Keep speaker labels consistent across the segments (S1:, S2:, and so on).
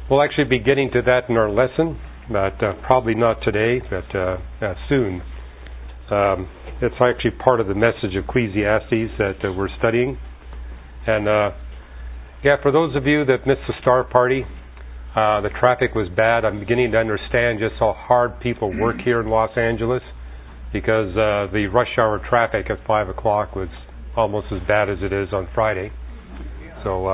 S1: We'll actually be getting to that in our lesson, but probably not today, but soon. It's actually part of the message of Ecclesiastes that we're studying. And for those of you that missed the Star Party, the traffic was bad. I'm beginning to understand just how hard people work here in Los Angeles, because the rush hour traffic at 5 o'clock was almost as bad as it is on Friday. So,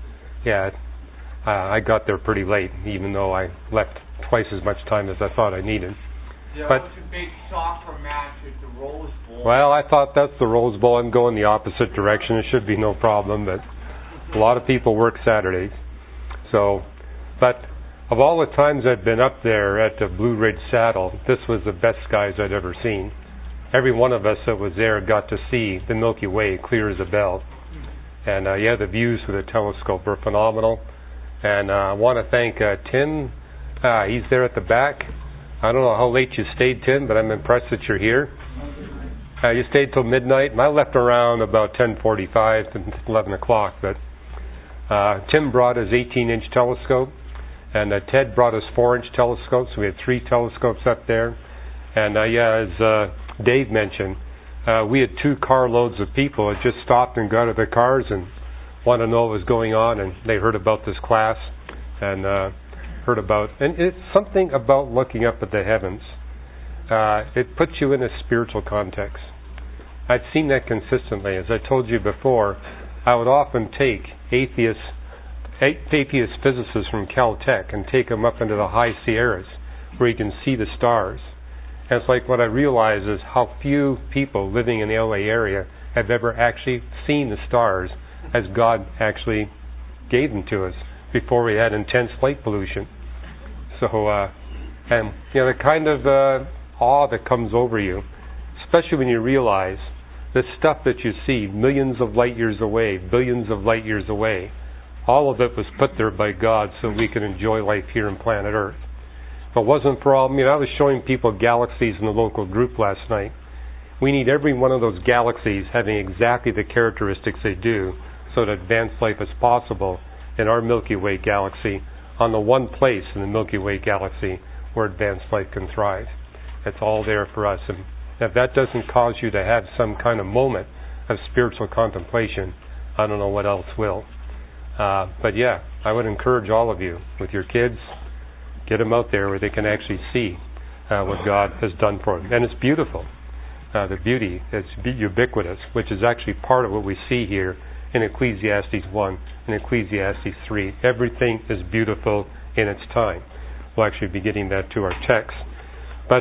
S1: I got there pretty late, even though I left twice as much time as I thought I needed.
S2: Yeah, but it's a big soccer match at the Rose Bowl.
S1: Well, I thought that's the Rose Bowl. I'm going the opposite direction. It should be no problem, but a lot of people work Saturdays. So, but of all the times I've been up there at the Blue Ridge Saddle, this was the best skies I'd ever seen. Every one of us that was there got to see the Milky Way clear as a bell. And the views with the telescope were phenomenal. And I want to thank Tim. He's there at the back. I don't know how late you stayed, Tim, but I'm impressed that you're here. You stayed till midnight, and I left around about 10:45 to 11 o'clock. But Tim brought his 18-inch telescope, and Ted brought his 4-inch telescope, so we had 3 telescopes up there. And as Dave mentioned, we had 2 carloads of people that just stopped and got out of their cars and wanted to know what was going on, and they heard about this class and and it's something about looking up at the heavens. It puts you in a spiritual context. I've seen that consistently. As I told you before, I would often take atheist physicists from Caltech and take them up into the high Sierras where you can see the stars. And it's like what I realize is how few people living in the LA area have ever actually seen the stars as God actually gave them to us before we had intense light pollution. So, the kind of awe that comes over you, especially when you realize the stuff that you see millions of light years away, billions of light years away, all of it was put there by God so we can enjoy life here on planet Earth. If it wasn't for all, I was showing people galaxies in the local group last night. We need every one of those galaxies having exactly the characteristics they do so that advanced life is possible in our Milky Way galaxy, on the one place in the Milky Way galaxy where advanced life can thrive. It's all there for us. And if that doesn't cause you to have some kind of moment of spiritual contemplation, I don't know what else will. I would encourage all of you with your kids, get them out there where they can actually see what God has done for them. And it's beautiful. The beauty is ubiquitous, which is actually part of what we see here in Ecclesiastes 1 and Ecclesiastes 3. Everything is beautiful in its time. We'll actually be getting that to our text. But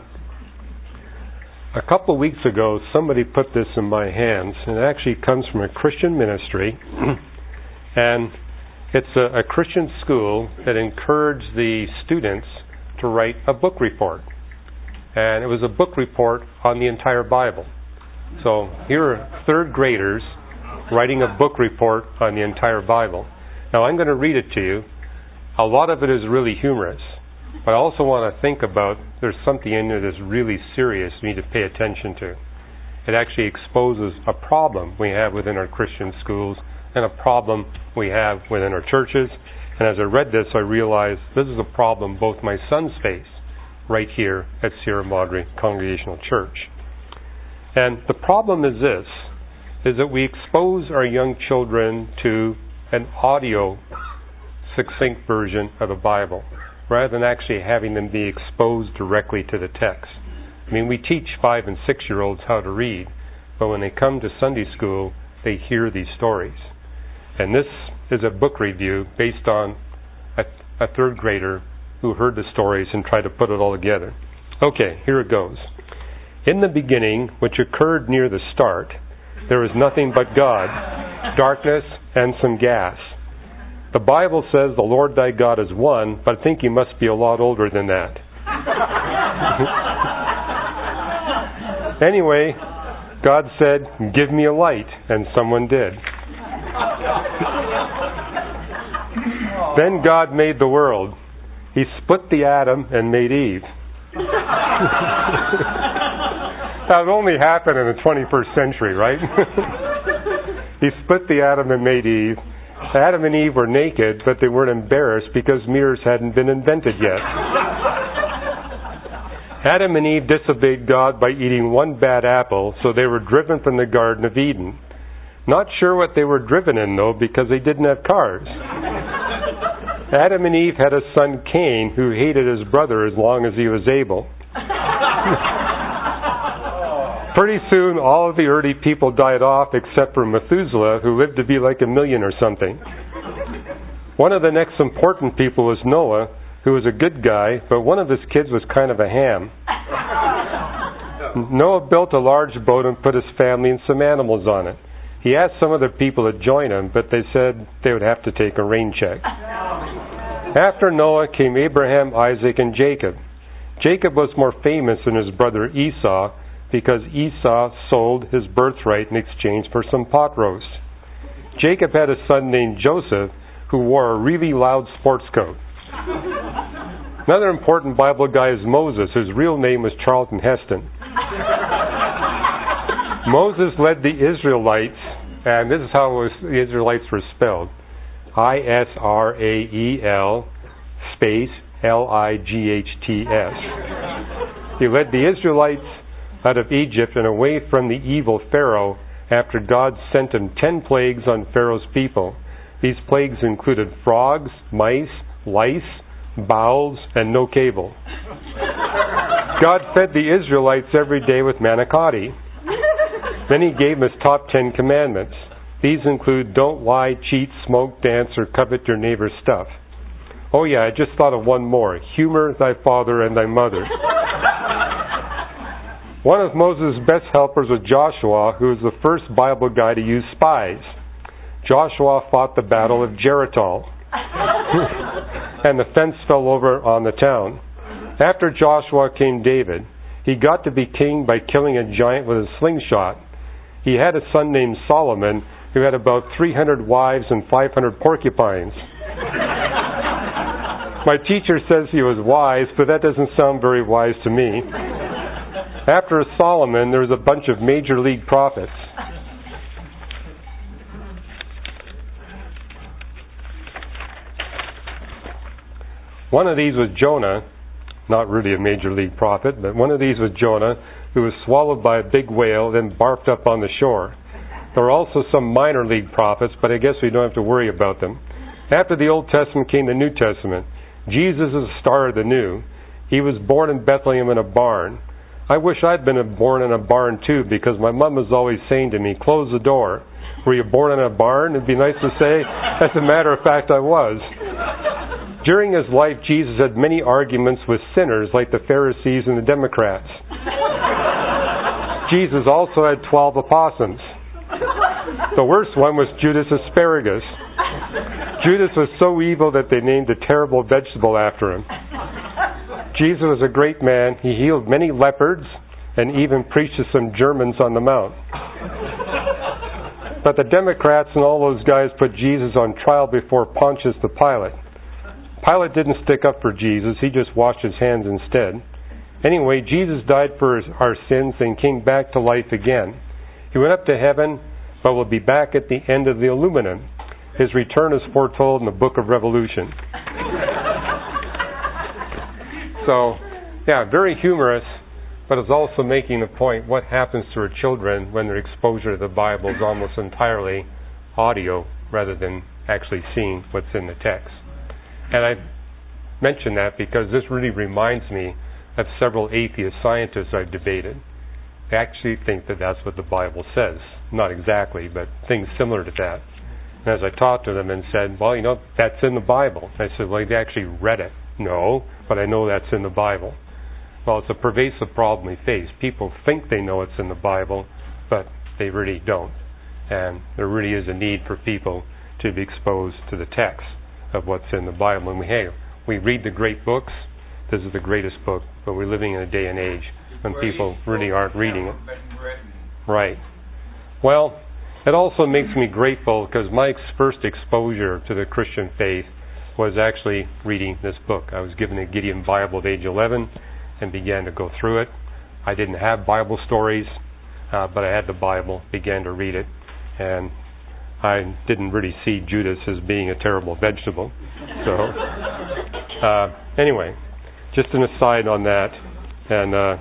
S1: a couple of weeks ago, somebody put this in my hands, and it actually comes from a Christian ministry. And it's a Christian school that encouraged the students to write a book report. And it was a book report on the entire Bible. So here are 3rd graders writing a book report on the entire Bible. Now I'm going to read it to you. A lot of it is really humorous, but I also want to think about there's something in there that's really serious we need to pay attention to. It actually exposes a problem we have within our Christian schools and a problem we have within our churches. And as I read this, I realized this is a problem both my sons face right here at Sierra Madre Congregational Church. And the problem is this, is that we expose our young children to an audio succinct version of the Bible rather than actually having them be exposed directly to the text. We teach 5- and 6-year-olds how to read, but when they come to Sunday school, they hear these stories. And this is a book review based on a 3rd grader who heard the stories and tried to put it all together. Okay, here it goes. In the beginning, which occurred near the start, there was nothing but God, darkness, and some gas. The Bible says the Lord thy God is one, but I think he must be a lot older than that. Anyway, God said, "Give me a light," and someone did. Then God made the world. He split the atom and made Eve. That would only happen in the 21st century, right? He split the atom and made Eve. Adam and Eve were naked, but they weren't embarrassed because mirrors hadn't been invented yet. Adam and Eve disobeyed God by eating one bad apple, so they were driven from the Garden of Eden. Not sure what they were driven in, though, because they didn't have cars. Adam and Eve had a son, Cain, who hated his brother as long as he was able. Pretty soon, all of the early people died off except for Methuselah, who lived to be like 1 million or something. One of the next important people was Noah, who was a good guy, but one of his kids was kind of a ham. Noah built a large boat and put his family and some animals on it. He asked some other people to join him, but they said they would have to take a rain check. After Noah came Abraham, Isaac, and Jacob. Jacob was more famous than his brother Esau because Esau sold his birthright in exchange for some pot roast. Jacob had a son named Joseph who wore a really loud sports coat. Another important Bible guy is Moses, whose real name was Charlton Heston. Moses led the Israelites, and this is how the Israelites were spelled. Israel space Lights. He led the Israelites out of Egypt and away from the evil Pharaoh after God sent him 10 plagues on Pharaoh's people. These plagues included frogs, mice, lice, bowls, and no cable. God fed the Israelites every day with manicotti. Then he gave them his top 10 commandments. These include don't lie, cheat, smoke, dance, or covet your neighbor's stuff. Oh yeah, I just thought of one more. Humor thy father and thy mother. One of Moses' best helpers was Joshua, who was the first Bible guy to use spies. Joshua fought the Battle of Jericho, and the fence fell over on the town. After Joshua came David. He got to be king by killing a giant with a slingshot. He had a son named Solomon, who had about 300 wives and 500 porcupines. My teacher says he was wise, but that doesn't sound very wise to me. After Solomon, there was a bunch of major league prophets. One of these was Jonah, not really a major league prophet, but one of these was Jonah, who was swallowed by a big whale, then barfed up on the shore. There were also some minor league prophets, but I guess we don't have to worry about them. After the Old Testament came the New Testament. Jesus is the star of the new. He was born in Bethlehem in a barn. I wish I'd been born in a barn too, because my mom was always saying to me, close the door. Were you born in a barn? It'd be nice to say. As a matter of fact, I was. During his life, Jesus had many arguments with sinners like the Pharisees and the Democrats. Jesus also had 12 opossums. The worst one was Judas Asparagus. Judas was so evil that they named a terrible vegetable after him. Jesus was a great man. He healed many leopards and even preached to some Germans on the Mount. But the Democrats and all those guys put Jesus on trial before Pontius the Pilate. Pilate didn't stick up for Jesus. He just washed his hands instead. Anyway, Jesus died for our sins and came back to life again. He went up to heaven, but will be back at the end of the Illuminum. His return is foretold in the book of Revolution. So, yeah, very humorous, but it's also making a point what happens to our children when their exposure to the Bible is almost entirely audio rather than actually seeing what's in the text. And I mention that because this really reminds me of several atheist scientists I've debated. They actually think that that's what the Bible says. Not exactly, but things similar to that. And as I talked to them and said, well, that's in the Bible. I said, well, they actually read it. No, but I know that's in the Bible. Well, it's a pervasive problem we face. People think they know it's in the Bible, but they really don't. And there really is a need for people to be exposed to the text of what's in the Bible. And we read the great books. This is the greatest book, but we're living in a day and age when people really aren't reading it. Right. Well, it also makes me grateful because my first exposure to the Christian faith was actually reading this book. I was given a Gideon Bible at age 11 and began to go through it. I didn't have Bible stories, but I had the Bible, began to read it, and I didn't really see Judas as being a terrible vegetable. So, anyway, just an aside on that. And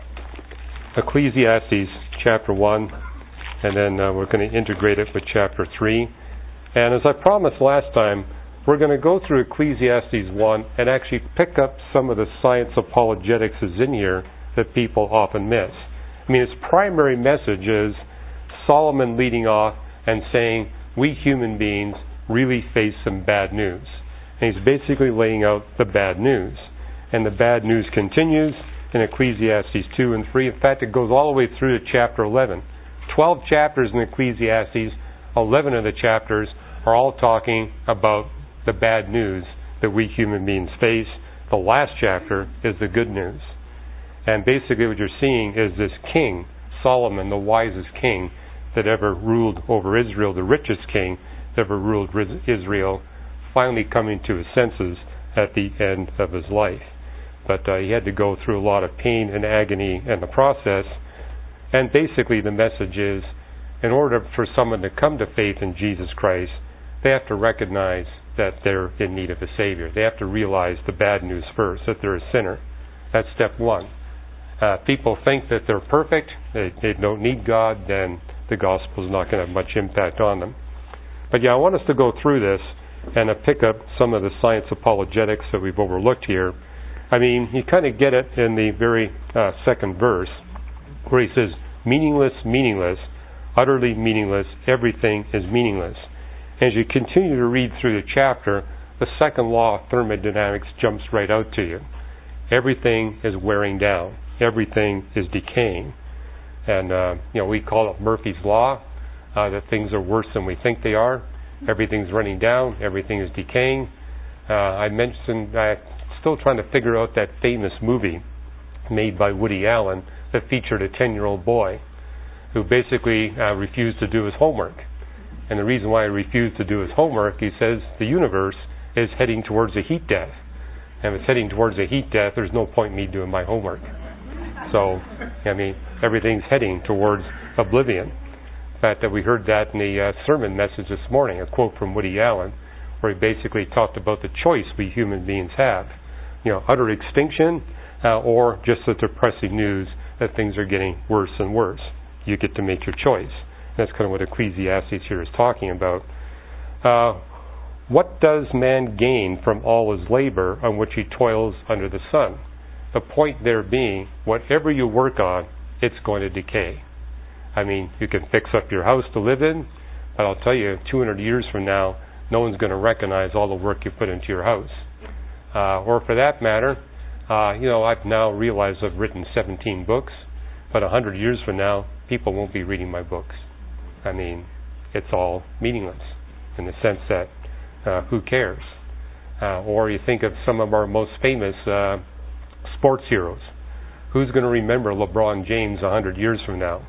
S1: Ecclesiastes chapter 1, and then we're going to integrate it with chapter 3. And as I promised last time, we're going to go through Ecclesiastes 1 and actually pick up some of the science apologetics is in here that people often miss. I mean, its primary message is Solomon leading off and saying, we human beings really face some bad news. And he's basically laying out the bad news. And the bad news continues in Ecclesiastes 2 and 3. In fact, it goes all the way through to chapter 11. 12 chapters in Ecclesiastes, 11 of the chapters are all talking about the bad news that we human beings face. The last chapter is the good news. And basically what you're seeing is this king, Solomon, the wisest king that ever ruled over Israel, the richest king that ever ruled Israel, finally coming to his senses at the end of his life. But he had to go through a lot of pain and agony in the process. And basically the message is, in order for someone to come to faith in Jesus Christ, they have to recognize that they're in need of a Savior. They have to realize the bad news first, that they're a sinner. That's step one. People think that they're perfect, they don't need God, then the gospel is not going to have much impact on them. But yeah, I want us to go through this and pick up some of the science apologetics that we've overlooked here. I mean, you kind of get it in the very second verse, where he says, meaningless, meaningless, utterly meaningless, everything is meaningless. As you continue to read through the chapter, the second law of thermodynamics jumps right out to you. Everything is wearing down. Everything is decaying. And, we call it Murphy's Law, that things are worse than we think they are. Everything's running down. Everything is decaying. I'm still trying to figure out that famous movie made by Woody Allen that featured a 10-year-old boy who basically refused to do his homework. And the reason why he refused to do his homework, he says, the universe is heading towards a heat death. And if it's heading towards a heat death, there's no point in me doing my homework. So, everything's heading towards oblivion. In fact, we heard that in the sermon message this morning, a quote from Woody Allen, where he basically talked about the choice we human beings have. Utter extinction or just the depressing news that things are getting worse and worse. You get to make your choice. That's kind of what Ecclesiastes here is talking about. What does man gain from all his labor on which he toils under the sun? The point there being, whatever you work on, it's going to decay. I mean, you can fix up your house to live in, but I'll tell you, 200 years from now, no one's going to recognize all the work you put into your house. Or for that matter, I've now realized I've written 17 books, but 100 years from now, people won't be reading my books. I mean, it's all meaningless in the sense that who cares? Or you think of some of our most famous sports heroes. Who's going to remember LeBron James 100 years from now?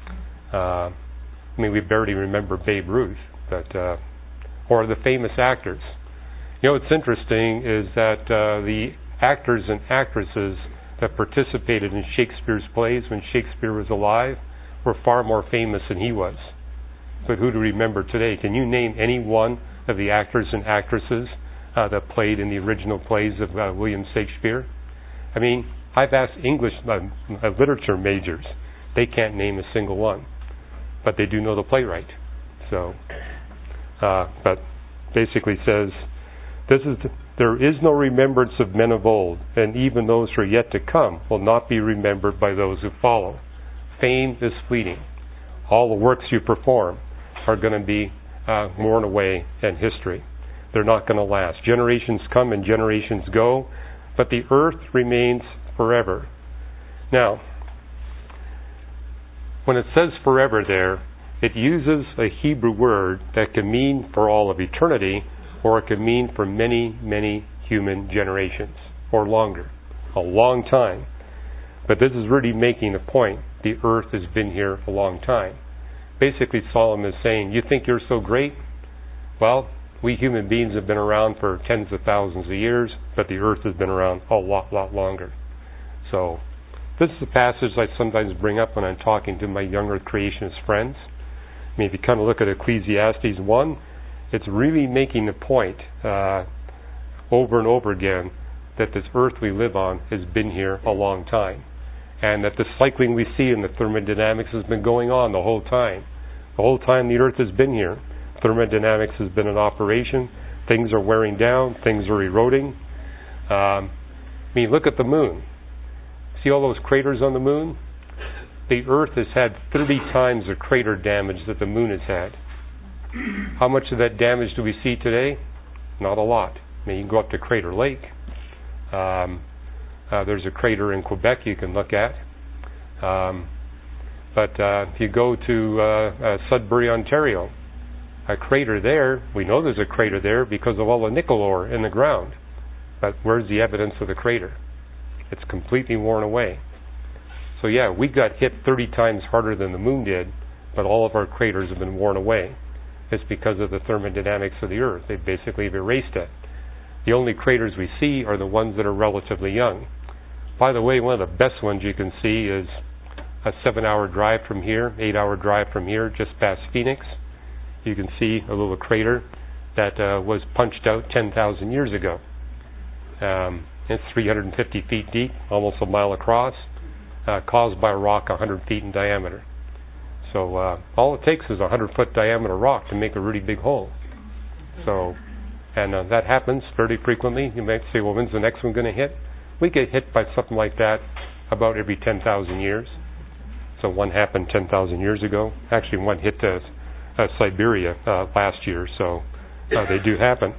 S1: We barely remember Babe Ruth, but or the famous actors. What's interesting is that the actors and actresses that participated in Shakespeare's plays when Shakespeare was alive were far more famous than he was. But who do we remember today? Can you name any one of the actors and actresses that played in the original plays of William Shakespeare? I mean, I've asked English literature majors. They can't name a single one. But they do know the playwright. So, but basically says, there is no remembrance of men of old, and even those who are yet to come will not be remembered by those who follow. Fame is fleeting. All the works you perform are going to be worn away in history. They're not going to last. Generations come and generations go, but the earth remains forever. Now, when it says forever there, it uses a Hebrew word that can mean for all of eternity, or it can mean for many, many human generations, or longer, a long time. But this is really making the point. The earth has been here a long time. Basically, Solomon is saying, you think you're so great? Well, we human beings have been around for tens of thousands of years, but the earth has been around a lot longer. So, this is a passage I sometimes bring up when I'm talking to my younger creationist friends. I mean, if you kind of look at Ecclesiastes 1, it's really making the point over and over again that this earth we live on has been here a long time, and that the cycling we see in the thermodynamics has been going on the whole time. The whole time the earth has been here, thermodynamics has been in operation. Things are wearing down, things are eroding. I mean, look at the moon. See all those craters on the moon? The earth has had 30 times the crater damage that the moon has had. How much of that damage do we see today? Not a lot. I mean, you can go up to Crater Lake. There's a crater in Quebec you can look at. But if you go to Sudbury, Ontario, a crater there, we know there's a crater there because of all the nickel ore in the ground. But where's the evidence of the crater? It's completely worn away. So yeah, we got hit 30 times harder than the moon did, but all of our craters have been worn away. It's because of the thermodynamics of the earth. They basically have erased it. The only craters we see are the ones that are relatively young. By the way, one of the best ones you can see is a 7-hour drive from here, 8-hour drive from here, just past Phoenix. You can see a little crater that was punched out 10,000 years ago. It's 350 feet deep, almost a mile across, caused by a rock 100 feet in diameter. So all it takes is a 100-foot diameter rock to make a really big hole. So, and that happens fairly frequently. You might say, well, when's the next one going to hit? We get hit by something like that about every 10,000 years. So one happened 10,000 years ago. Actually, one hit Siberia last year, so they do happen.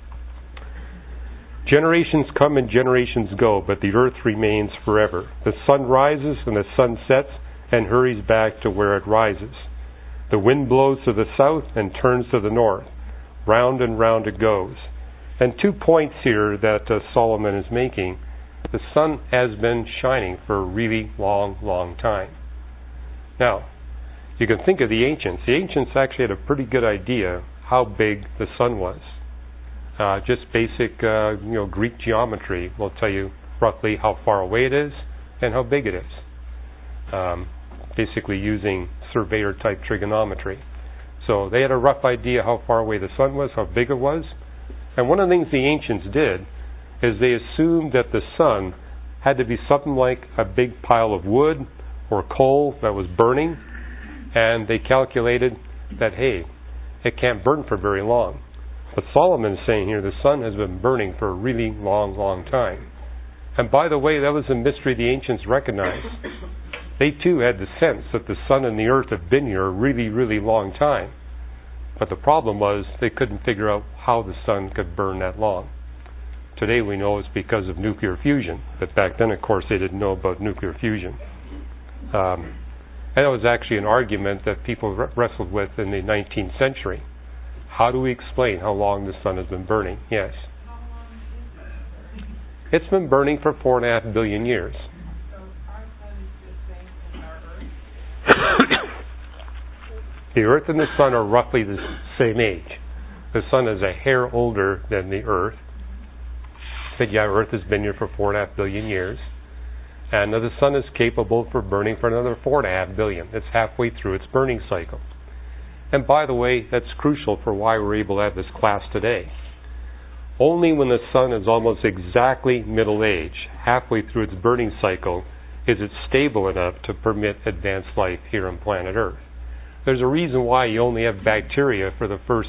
S1: Generations come and generations go, but the earth remains forever. The sun rises and the sun sets and hurries back to where it rises. The wind blows to the south and turns to the north. Round and round it goes. And 2 points here that Solomon is making. The sun has been shining for a really long, long time. Now, you can think of the ancients. The ancients actually had a pretty good idea how big the sun was. Just basic, Greek geometry will tell you roughly how far away it is and how big it is. Basically using surveyor-type trigonometry. So they had a rough idea how far away the sun was, how big it was. And one of the things the ancients did is they assumed that the sun had to be something like a big pile of wood or coal that was burning, and they calculated that, hey, it can't burn for very long. But Solomon is saying here the sun has been burning for a really long, long time. And by the way, that was a mystery the ancients recognized. They too had the sense that the sun and the earth have been here a really, really long time. But the problem was they couldn't figure out how the sun could burn that long. Today we know it's because of nuclear fusion. But back then, of course, they didn't know about nuclear fusion. And that was actually an argument that people wrestled with in the 19th century. How do we explain how long the sun has been burning? Yes.
S3: How long is it?
S1: It's been burning for 4.5 billion years.
S3: So our sun is the same as our Earth?
S1: The Earth and the sun are roughly the same age. The sun is a hair older than the Earth. But yeah, Earth has been here for 4.5 billion years. And the sun is capable for burning for another 4.5 billion. It's halfway through its burning cycle. And by the way, that's crucial for why we're able to have this class today. Only when the sun is almost exactly middle age, halfway through its burning cycle, is it stable enough to permit advanced life here on planet Earth. There's a reason why you only have bacteria for the first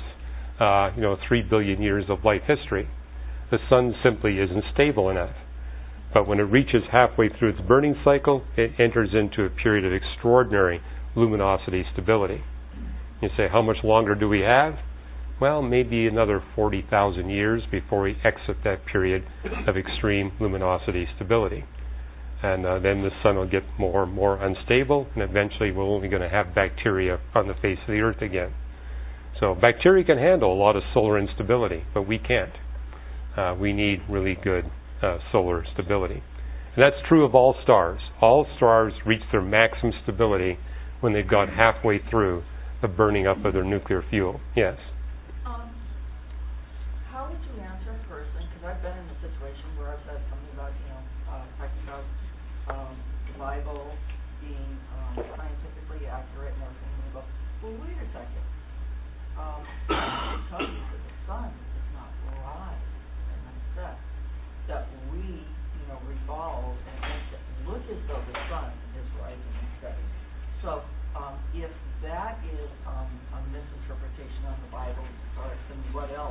S1: 3 billion years of life history. The sun simply isn't stable enough. But when it reaches halfway through its burning cycle, it enters into a period of extraordinary luminosity stability. You say, how much longer do we have? Well, maybe another 40,000 years before we exit that period of extreme luminosity stability. And then the sun will get more and more unstable, and eventually we're only going to have bacteria on the face of the Earth again. So bacteria can handle a lot of solar instability, but we can't. We need really good solar stability. And that's true of all stars. All stars reach their maximum stability when they've gone halfway through the burning up of their nuclear fuel. Yes?
S4: How would you answer a person, because I've been in a situation where I've said something about, talking about the Bible being scientifically accurate and everything, and well, wait a second. It tells you that the sun does not rise and then set. That we, revolve and makes it look as though the sun is rising and setting. So, if that is a misinterpretation of the Bible, then what else,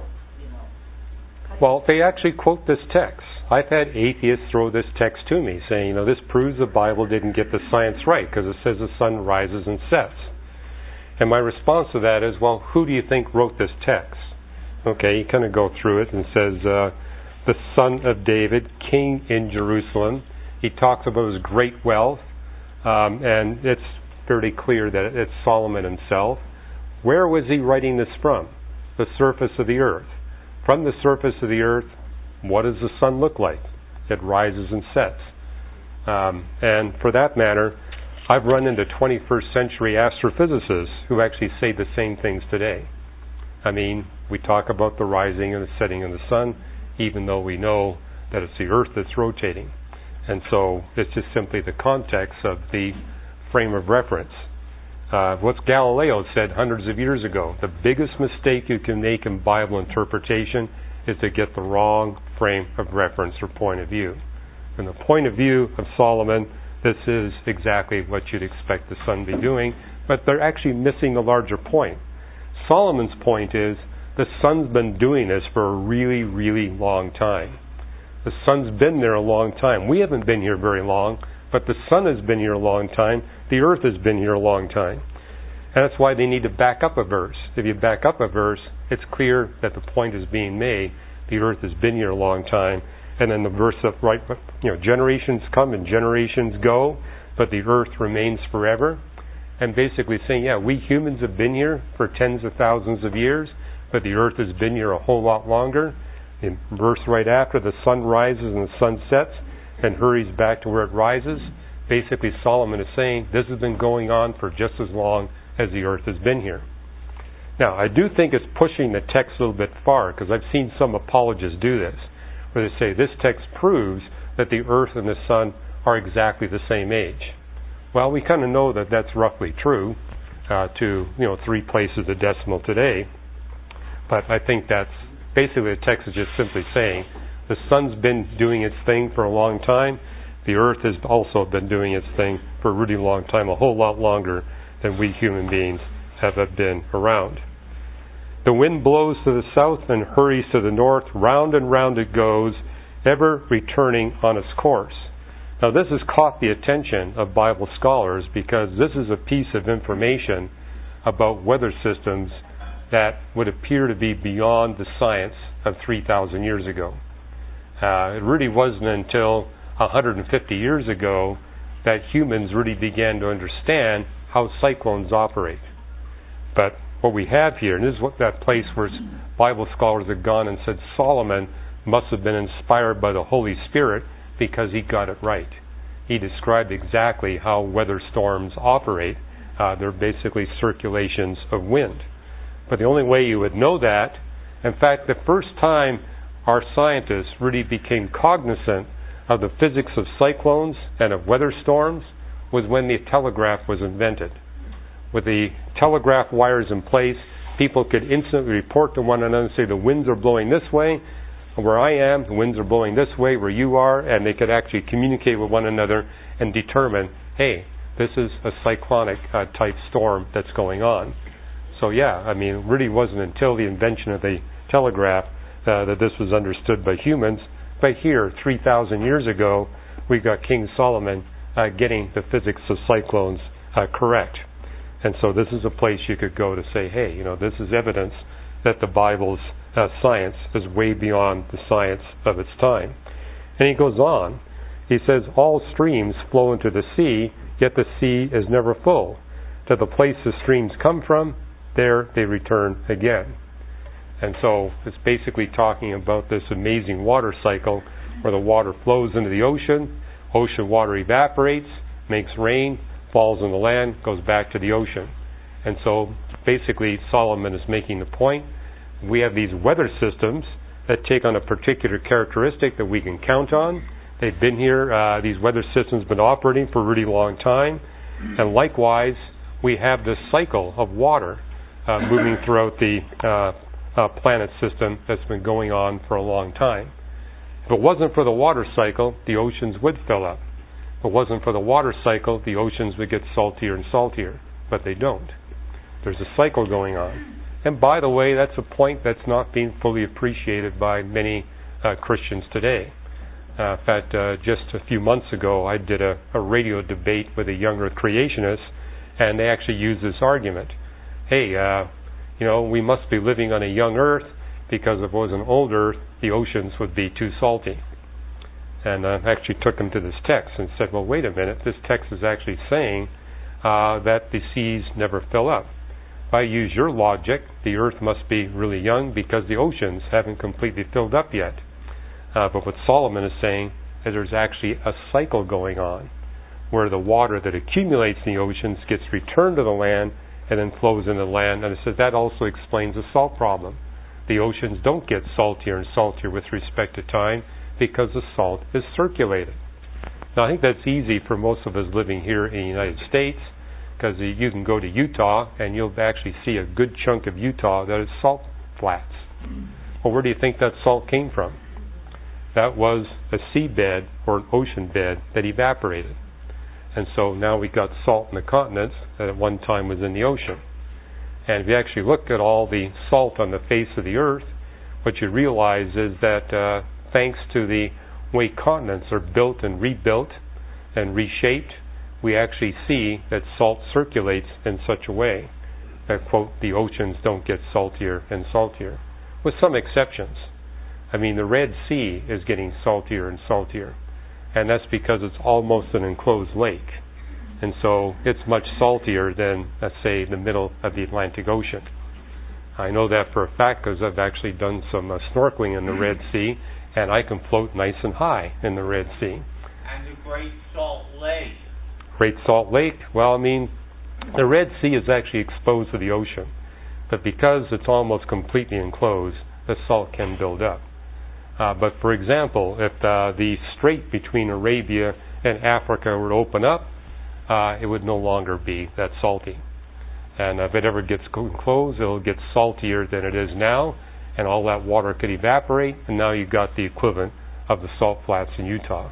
S1: Well, they actually quote this text. I've had atheists throw this text to me, saying, this proves the Bible didn't get the science right, because it says the sun rises and sets. And my response to that is, well, who do you think wrote this text? Okay, you kind of go through it and says, the son of David, king in Jerusalem. He talks about his great wealth, and it's fairly clear that it's Solomon himself. Where was he writing this from? The surface of the earth. From the surface of the earth, what does the sun look like? It rises and sets. And for that matter, I've run into 21st century astrophysicists who actually say the same things today. I mean, we talk about the rising and the setting of the sun, even though we know that it's the earth that's rotating. And so it's just simply the context of the frame of reference. What Galileo said hundreds of years ago, the biggest mistake you can make in Bible interpretation is to get the wrong frame of reference or point of view. From the point of view of Solomon, this is exactly what you'd expect the sun to be doing, but they're actually missing the larger point. Solomon's point is the sun's been doing this for a really, really long time. The sun's been there a long time. We haven't been here very long, but the sun has been here a long time. The earth has been here a long time. And that's why they need to back up a verse. If you back up a verse, it's clear that the point is being made. The earth has been here a long time. And then the verse of generations come and generations go, but the earth remains forever. And basically saying, we humans have been here for tens of thousands of years, but the earth has been here a whole lot longer. In verse right after, the sun rises and the sun sets and hurries back to where it rises. Basically, Solomon is saying this has been going on for just as long as the earth has been here. Now, I do think it's pushing the text a little bit far, because I've seen some apologists do this, where they say this text proves that the earth and the sun are exactly the same age. Well, we kind of know that that's roughly true to 3 places a decimal today, but I think that's basically the text is just simply saying the sun's been doing its thing for a long time. The earth has also been doing its thing for a really long time, a whole lot longer than we human beings have been around. The wind blows to the south and hurries to the north. Round and round it goes, ever returning on its course. Now this has caught the attention of Bible scholars because this is a piece of information about weather systems that would appear to be beyond the science of 3,000 years ago. It really wasn't until 150 years ago that humans really began to understand how cyclones operate. But what we have here, and this is what that place where Bible scholars have gone and said Solomon must have been inspired by the Holy Spirit because he got it right. He described exactly how weather storms operate. They're basically circulations of wind. But the only way you would know that, in fact, the first time our scientists really became cognizant of the physics of cyclones and of weather storms was when the telegraph was invented. With the telegraph wires in place, people could instantly report to one another and say the winds are blowing this way, where I am, the winds are blowing this way, where you are, and they could actually communicate with one another and determine, hey, this is a cyclonic type storm that's going on. So it really wasn't until the invention of the telegraph that this was understood by humans. But here, 3,000 years ago, we got King Solomon getting the physics of cyclones correct. And so this is a place you could go to say, hey, this is evidence that the Bible's science is way beyond the science of its time. And he goes on. He says, all streams flow into the sea, yet the sea is never full. To the place the streams come from, there they return again. And so it's basically talking about this amazing water cycle where the water flows into the ocean water evaporates, makes rain, falls on the land, goes back to the ocean. And so basically Solomon is making the point, we have these weather systems that take on a particular characteristic that we can count on. They've been here, these weather systems have been operating for a really long time. And likewise, we have this cycle of water moving throughout the planet system that's been going on for a long time. If it wasn't for the water cycle, the oceans would fill up. If it wasn't for the water cycle, the oceans would get saltier and saltier, but they don't. There's a cycle going on. And by the way, that's a point that's not being fully appreciated by many Christians today. In fact, just a few months ago, I did a radio debate with a young earth creationist, and they actually used this argument. Hey, we must be living on a young earth, because if it was an old earth, the oceans would be too salty. And I actually took them to this text and said, well, wait a minute, this text is actually saying that the seas never fill up. If I use your logic, the earth must be really young because the oceans haven't completely filled up yet. But what Solomon is saying is there's actually a cycle going on where the water that accumulates in the oceans gets returned to the land and then flows into the land. And it says that also explains the salt problem. The oceans don't get saltier and saltier with respect to time because the salt is circulated. Now, I think that's easy for most of us living here in the United States, because you can go to Utah and you'll actually see a good chunk of Utah that is salt flats. Well, where do you think that salt came from? That was a seabed or an ocean bed that evaporated. And so now we got salt in the continents that at one time was in the ocean. And if you actually look at all the salt on the face of the earth, what you realize is that thanks to the way continents are built and rebuilt and reshaped, we actually see that salt circulates in such a way that, quote, the oceans don't get saltier and saltier, with some exceptions. I mean, the Red Sea is getting saltier and saltier, and that's because it's almost an enclosed lake. And so it's much saltier than, let's say, the middle of the Atlantic Ocean. I know that for a fact because I've actually done some snorkeling in the Red Sea, and I can float nice and high in the Red Sea.
S2: And the Great Salt Lake.
S1: Great Salt Lake, well, I mean, the Red Sea is actually exposed to the ocean. But because it's almost completely enclosed, the salt can build up. But for example, if the strait between Arabia and Africa were to open up, it would no longer be that salty. And if it ever gets closed, it'll get saltier than it is now, and all that water could evaporate, and now you've got the equivalent of the salt flats in Utah.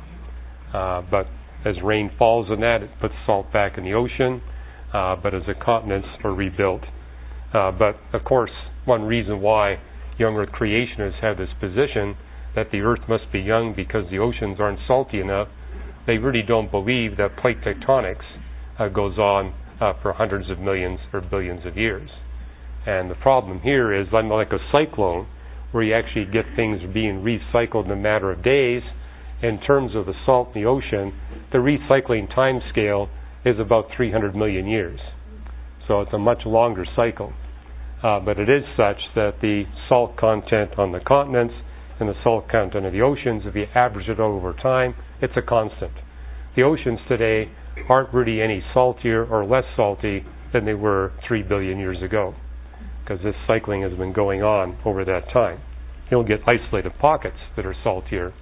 S1: But as rain falls on that, it puts salt back in the ocean, but as the continents are rebuilt. But of course, one reason why young earth creationists have this position that the earth must be young because the oceans aren't salty enough, they really don't believe that plate tectonics goes on for hundreds of millions or billions of years. And the problem here is, unlike a cyclone, where you actually get things being recycled in a matter of days, in terms of the salt in the ocean, the recycling time scale is about 300 million years. So it's a much longer cycle. But it is such that the salt content on the continents and the salt content of the oceans, if you average it over time, it's a constant. The oceans today aren't really any saltier or less salty than they were 3 billion years ago, because this cycling has been going on over that time. You'll get isolated pockets that are saltier.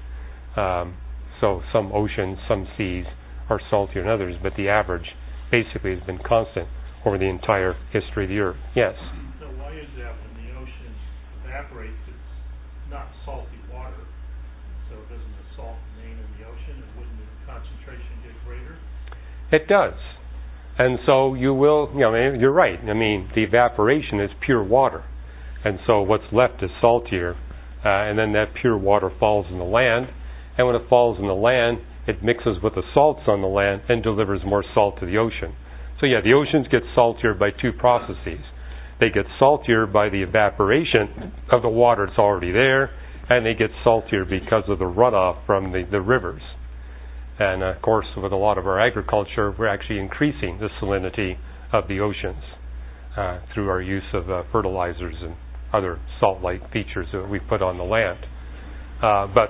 S1: So some oceans, some seas are saltier than others, but the average basically has been constant over the entire history of the earth. Yes?
S5: So why is that when the ocean evaporates, it's not salty water? So doesn't the salt remain in the ocean, and wouldn't the concentration get greater?
S1: It does. And so you will, you're right. I mean, the evaporation is pure water. And so what's left is saltier. And then that pure water falls in the land. And when it falls in the land, it mixes with the salts on the land and delivers more salt to the ocean. So yeah, the oceans get saltier by two processes. They get saltier by the evaporation of the water that's already there, and they get saltier because of the runoff from the rivers. And of course, with a lot of our agriculture, we're actually increasing the salinity of the oceans through our use of fertilizers and other salt-like features that we put on the land. But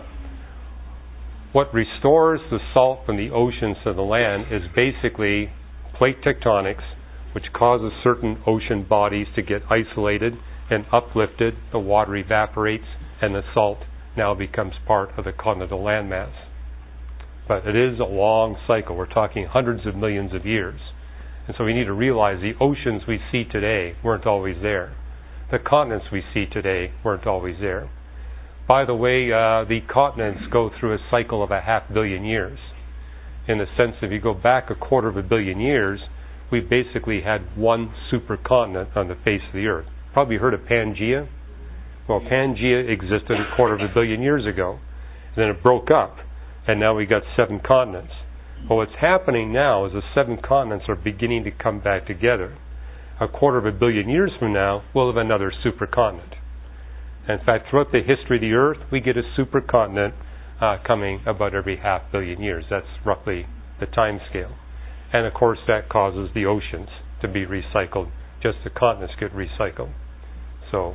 S1: what restores the salt from the oceans to the land is basically plate tectonics, which causes certain ocean bodies to get isolated and uplifted. The water evaporates, and the salt now becomes part of the continental landmass. But it is a long cycle. We're talking hundreds of millions of years. And so we need to realize the oceans we see today weren't always there. The continents we see today weren't always there. By the way, the continents go through a cycle of 500 million years. In the sense, if you go back 250 million years, we basically had one supercontinent on the face of the earth. Probably heard of Pangaea? Well, Pangaea existed 250 million years ago. And then it broke up, and now we got 7 continents. Well, what's happening now is the 7 continents are beginning to come back together. 250 million years from now, we'll have another supercontinent. In fact, throughout the history of the earth, we get a supercontinent coming about every 500 million years. That's roughly the time scale. And of course, that causes the oceans to be recycled. Just the continents get recycled. So,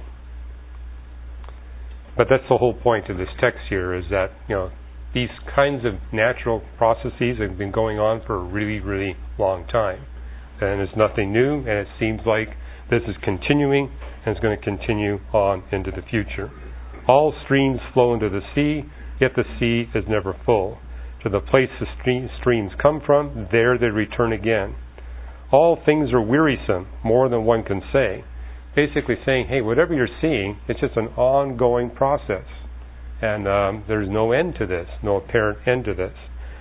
S1: but that's the whole point of this text here, is that, these kinds of natural processes have been going on for a really, really long time. And it's nothing new, and it seems like this is continuing, and it's going to continue on into the future. All streams flow into the sea, yet the sea is never full. To the place the streams come from, there they return again. All things are wearisome, more than one can say. Basically saying, hey, whatever you're seeing, it's just an ongoing process. And there's no end to this, no apparent end to this.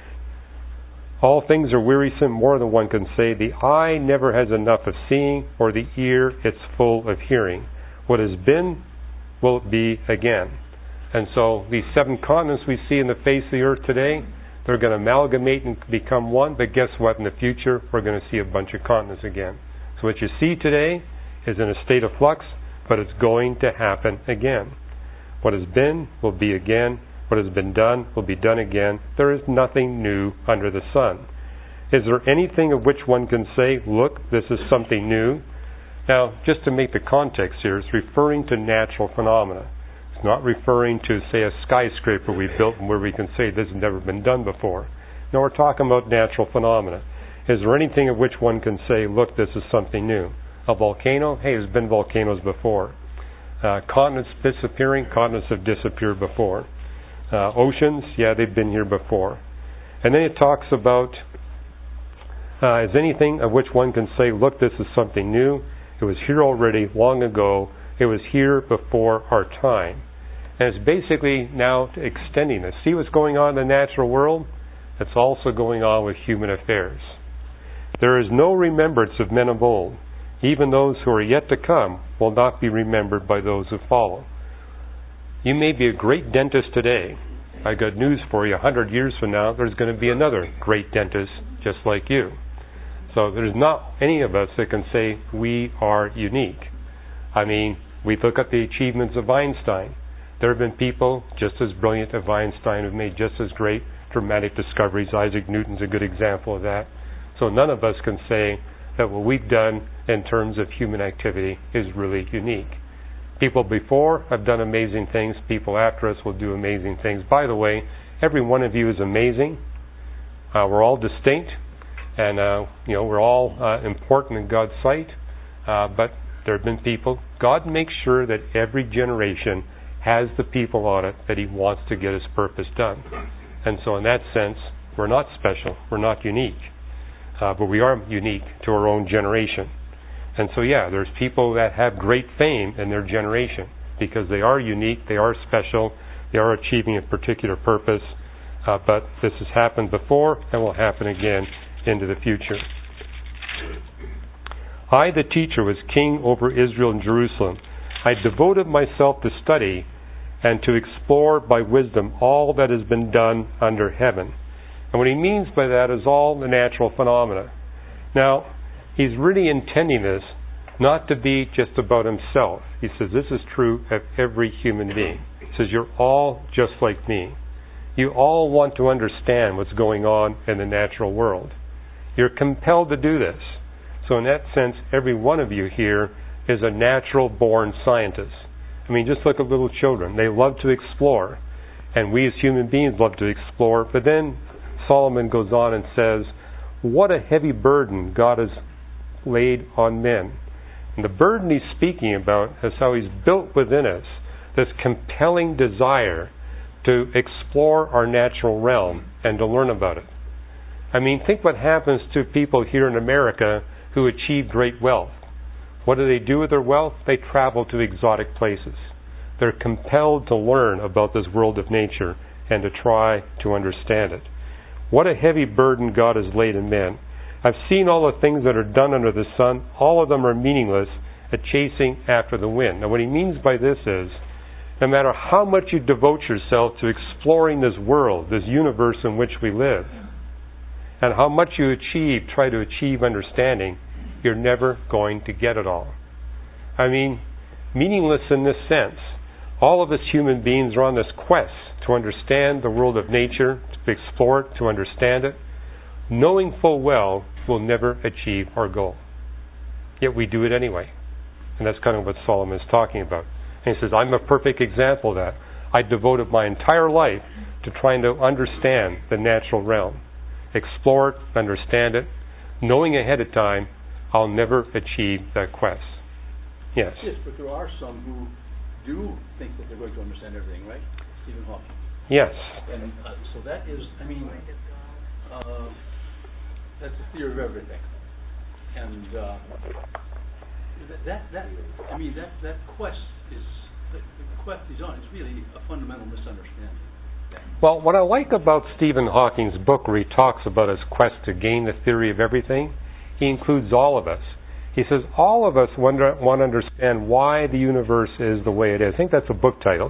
S1: All things are wearisome, more than one can say. The eye never has enough of seeing, or the ear it's full of hearing. What has been will be again. And so these 7 continents we see in the face of the earth today, they're going to amalgamate and become one, but guess what? In the future, we're going to see a bunch of continents again. So what you see today is in a state of flux, but it's going to happen again. What has been will be again. What has been done will be done again. There is nothing new under the sun. Is there anything of which one can say, look, this is something new? Now, just to make the context here, it's referring to natural phenomena. It's not referring to, say, a skyscraper we built and where we can say this has never been done before. No, we're talking about natural phenomena. Is there anything of which one can say, look, this is something new? A volcano? Hey, there's been volcanoes before. Continents disappearing? Continents have disappeared before. Oceans? Yeah, they've been here before. And then it talks about, is anything of which one can say, look, this is something new? It was here already long ago. It was here before our time. And it's basically now extending this. See what's going on in the natural world? It's also going on with human affairs. There is no remembrance of men of old. Even those who are yet to come will not be remembered by those who follow. You may be a great dentist today. I got news for you. 100 years from now, there's going to be another great dentist just like you. So there's not any of us that can say we are unique. I mean, we look at the achievements of Einstein. There have been people just as brilliant as Einstein who've made just as great dramatic discoveries. Isaac Newton's a good example of that. So none of us can say that what we've done in terms of human activity is really unique. People before have done amazing things. People after us will do amazing things. By the way, every one of you is amazing. We're all distinct, and we're all important in God's sight. But there have been people. God makes sure that every generation has the people on it that He wants to get His purpose done. And so, in that sense, we're not special. We're not unique, but we are unique to our own generation. And so, yeah, there's people that have great fame in their generation because they are unique, they are special, they are achieving a particular purpose. But this has happened before and will happen again into the future. I, the teacher, was king over Israel and Jerusalem. I devoted myself to study and to explore by wisdom all that has been done under heaven. And what he means by that is all the natural phenomena. Now, he's really intending this not to be just about himself. He says this is true of every human being. He says you're all just like me. You all want to understand what's going on in the natural world. You're compelled to do this. So in that sense, every one of you here is a natural-born scientist. I mean, just look at little children. They love to explore. And we as human beings love to explore. But then Solomon goes on and says, what a heavy burden God has laid on men. And the burden he's speaking about is how he's built within us this compelling desire to explore our natural realm and to learn about it. I mean, think what happens to people here in America who achieve great wealth. What do they do with their wealth? They travel to exotic places. They're compelled to learn about this world of nature and to try to understand it. What a heavy burden God has laid in men. I've seen all the things that are done under the sun. All of them are meaningless at chasing after the wind. Now what he means by this is, no matter how much you devote yourself to exploring this world, this universe in which we live, and how much you try to achieve understanding, you're never going to get it all. I mean, meaningless in this sense. All of us human beings are on this quest to understand the world of nature, to explore it, to understand it, knowing full well we'll never achieve our goal. Yet we do it anyway. And that's kind of what Solomon is talking about. And he says, I'm a perfect example of that. I devoted my entire life to trying to understand the natural realm. Explore it, understand it, knowing ahead of time I'll never achieve that quest. Yes?
S6: Yes, but there are some who do think that they're going to understand everything, right? Stephen Hawking.
S1: Yes.
S6: And so that is, that's the theory of everything. And that quest is, the quest he's on, it's really a fundamental misunderstanding.
S1: Well, what I like about Stephen Hawking's book where he talks about his quest to gain the theory of everything, he includes all of us. He says all of us want to understand why the universe is the way it is. I think that's a book title.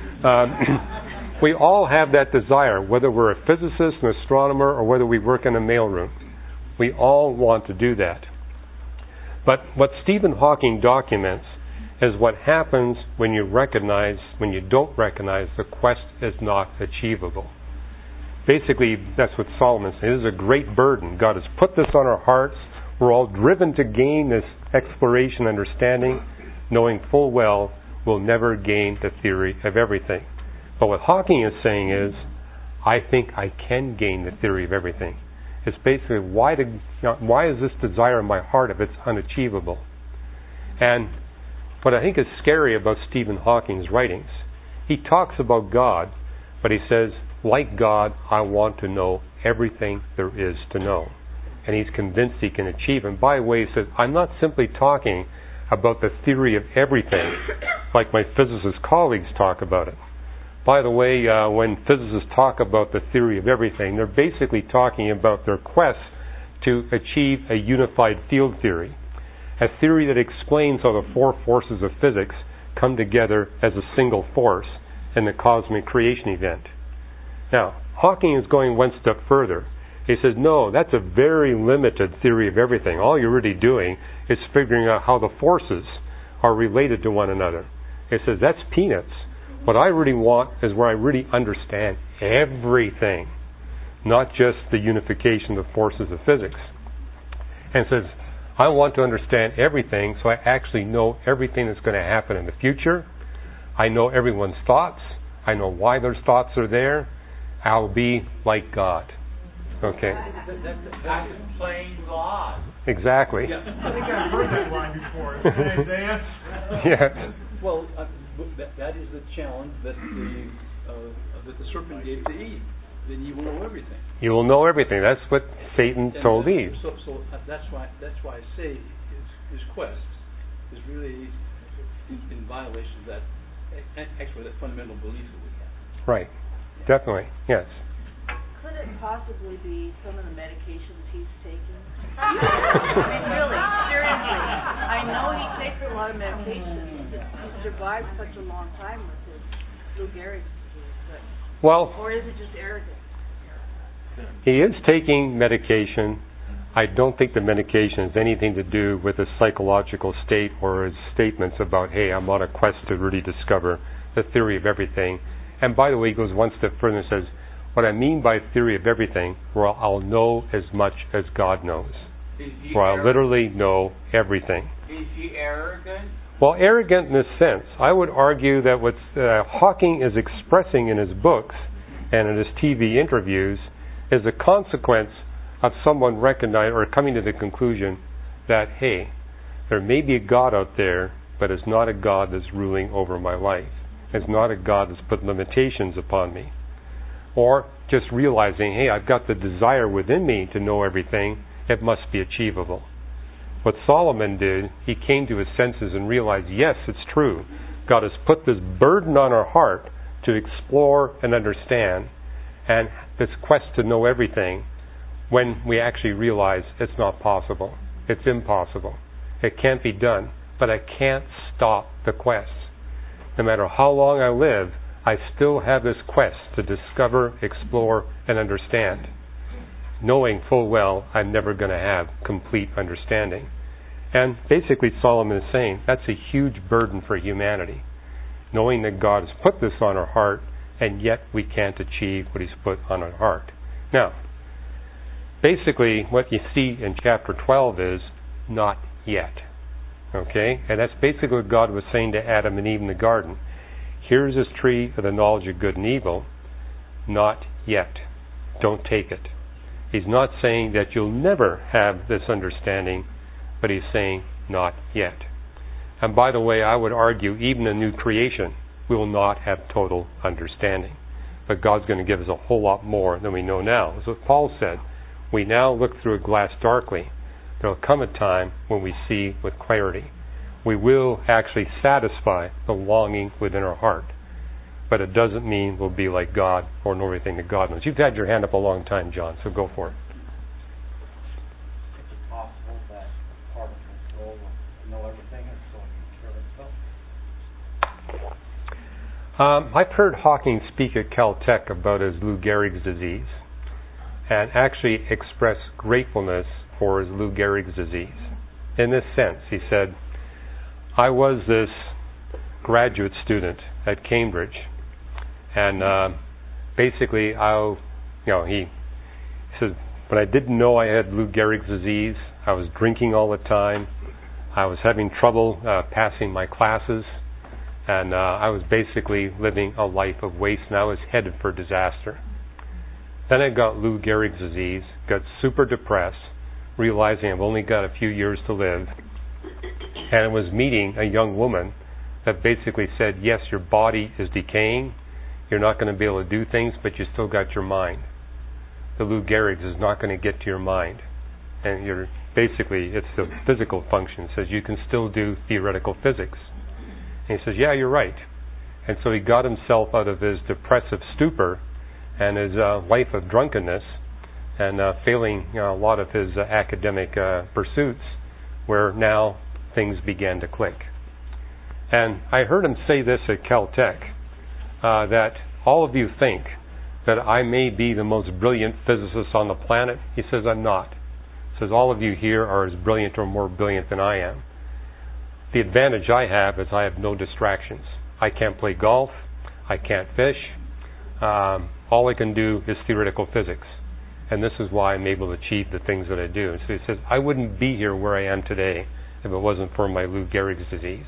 S1: We all have that desire, whether we're a physicist, an astronomer, or whether we work in a mailroom. We all want to do that. But what Stephen Hawking documents is what happens when you don't recognize the quest is not achievable. Basically, that's what Solomon says. It is a great burden. God has put this on our hearts. We're all driven to gain this exploration understanding, knowing full well we'll never gain the theory of everything. But what Hawking is saying is, I think I can gain the theory of everything. It's basically, why is this desire in my heart if it's unachievable? And what I think is scary about Stephen Hawking's writings, he talks about God, but he says, like God, I want to know everything there is to know. And he's convinced he can achieve. And by the way, he says, I'm not simply talking about the theory of everything, like my physicist colleagues talk about it. By the way, when physicists talk about the theory of everything, they're basically talking about their quest to achieve a unified field theory, a theory that explains how the four forces of physics come together as a single force in the cosmic creation event. Now, Hawking is going one step further. He says, no, that's a very limited theory of everything. All you're really doing is figuring out how the forces are related to one another. He says, that's peanuts. What I really want is where I really understand everything, not just the unification of forces of physics. And says, I want to understand everything so I actually know everything that's going to happen in the future. I know everyone's thoughts. I know why those thoughts are there. I'll be like God. Okay.
S2: That's plain God.
S1: Exactly.
S5: I think I've heard that line before. Isaiah?
S1: Yes.
S6: Well, that is the challenge that the serpent gave to Eve. Then you will know everything.
S1: You will know everything. That's what Satan told Eve.
S6: So that's why I say his quest is really in violation of that fundamental belief that we have.
S1: Right. Definitely. Yes.
S7: Could it possibly be some of the medications he's taking? I mean, really, seriously. I know he takes a lot of medications to survive such a long time with his Lou Gehrig's disease.
S1: Well,
S7: or is it just arrogance?
S1: He is taking medication. I don't think the medication has anything to do with his psychological state or his statements about, hey, I'm on a quest to really discover the theory of everything. And by the way, he goes one step further and says, what I mean by theory of everything, where I'll know as much as God knows. Where I'll literally know everything.
S2: Is he arrogant?
S1: Well, arrogant in this sense. I would argue that what Hawking is expressing in his books and in his TV interviews is a consequence of someone recognizing or coming to the conclusion that, hey, there may be a God out there, but it's not a God that's ruling over my life. It's not a God that's put limitations upon me. Or just realizing, hey, I've got the desire within me to know everything. It must be achievable. What Solomon did, he came to his senses and realized, yes, it's true. God has put this burden on our heart to explore and understand, and this quest to know everything, when we actually realize it's not possible. It's impossible. It can't be done. But I can't stop the quest. No matter how long I live, I still have this quest to discover, explore, and understand, knowing full well I'm never going to have complete understanding. And basically Solomon is saying that's a huge burden for humanity, knowing that God has put this on our heart, and yet we can't achieve what He's put on our heart. Now, basically what you see in chapter 12 is not yet. Okay? And that's basically what God was saying to Adam and Eve in the garden. Here's this tree of the knowledge of good and evil. Not yet. Don't take it. He's not saying that you'll never have this understanding, but He's saying not yet. And by the way, I would argue even a new creation will not have total understanding. But God's going to give us a whole lot more than we know now. As what Paul said, we now look through a glass darkly. There will come a time when we see with clarity. We will actually satisfy the longing within our heart. But it doesn't mean we'll be like God or know everything that God knows. You've had your hand up a long time, John, so go for it.
S2: Is it possible that part of the soul will know everything and so it can cure itself?
S1: I've heard Hawking speak at Caltech about his Lou Gehrig's disease and actually express gratefulness for his Lou Gehrig's disease. In this sense, he said, I was this graduate student at Cambridge, and basically, he said, when I didn't know I had Lou Gehrig's disease, I was drinking all the time. I was having trouble passing my classes, and I was basically living a life of waste, and I was headed for disaster. Then I got Lou Gehrig's disease, got super depressed, realizing I've only got a few years to live, and I was meeting a young woman that basically said, yes, your body is decaying, you're not going to be able to do things, but you still got your mind. The Lou Gehrig's is not going to get to your mind. And it's the physical function. It says you can still do theoretical physics. And he says, yeah, you're right. And so he got himself out of his depressive stupor and his life of drunkenness and failing a lot of his academic pursuits, where now things began to click. And I heard him say this at Caltech, that all of you think that I may be the most brilliant physicist on the planet. He says, I'm not. He says, all of you here are as brilliant or more brilliant than I am. The advantage I have is I have no distractions. I can't play golf. I can't fish. All I can do is theoretical physics. And this is why I'm able to achieve the things that I do. So he says, I wouldn't be here where I am today if it wasn't for my Lou Gehrig's disease.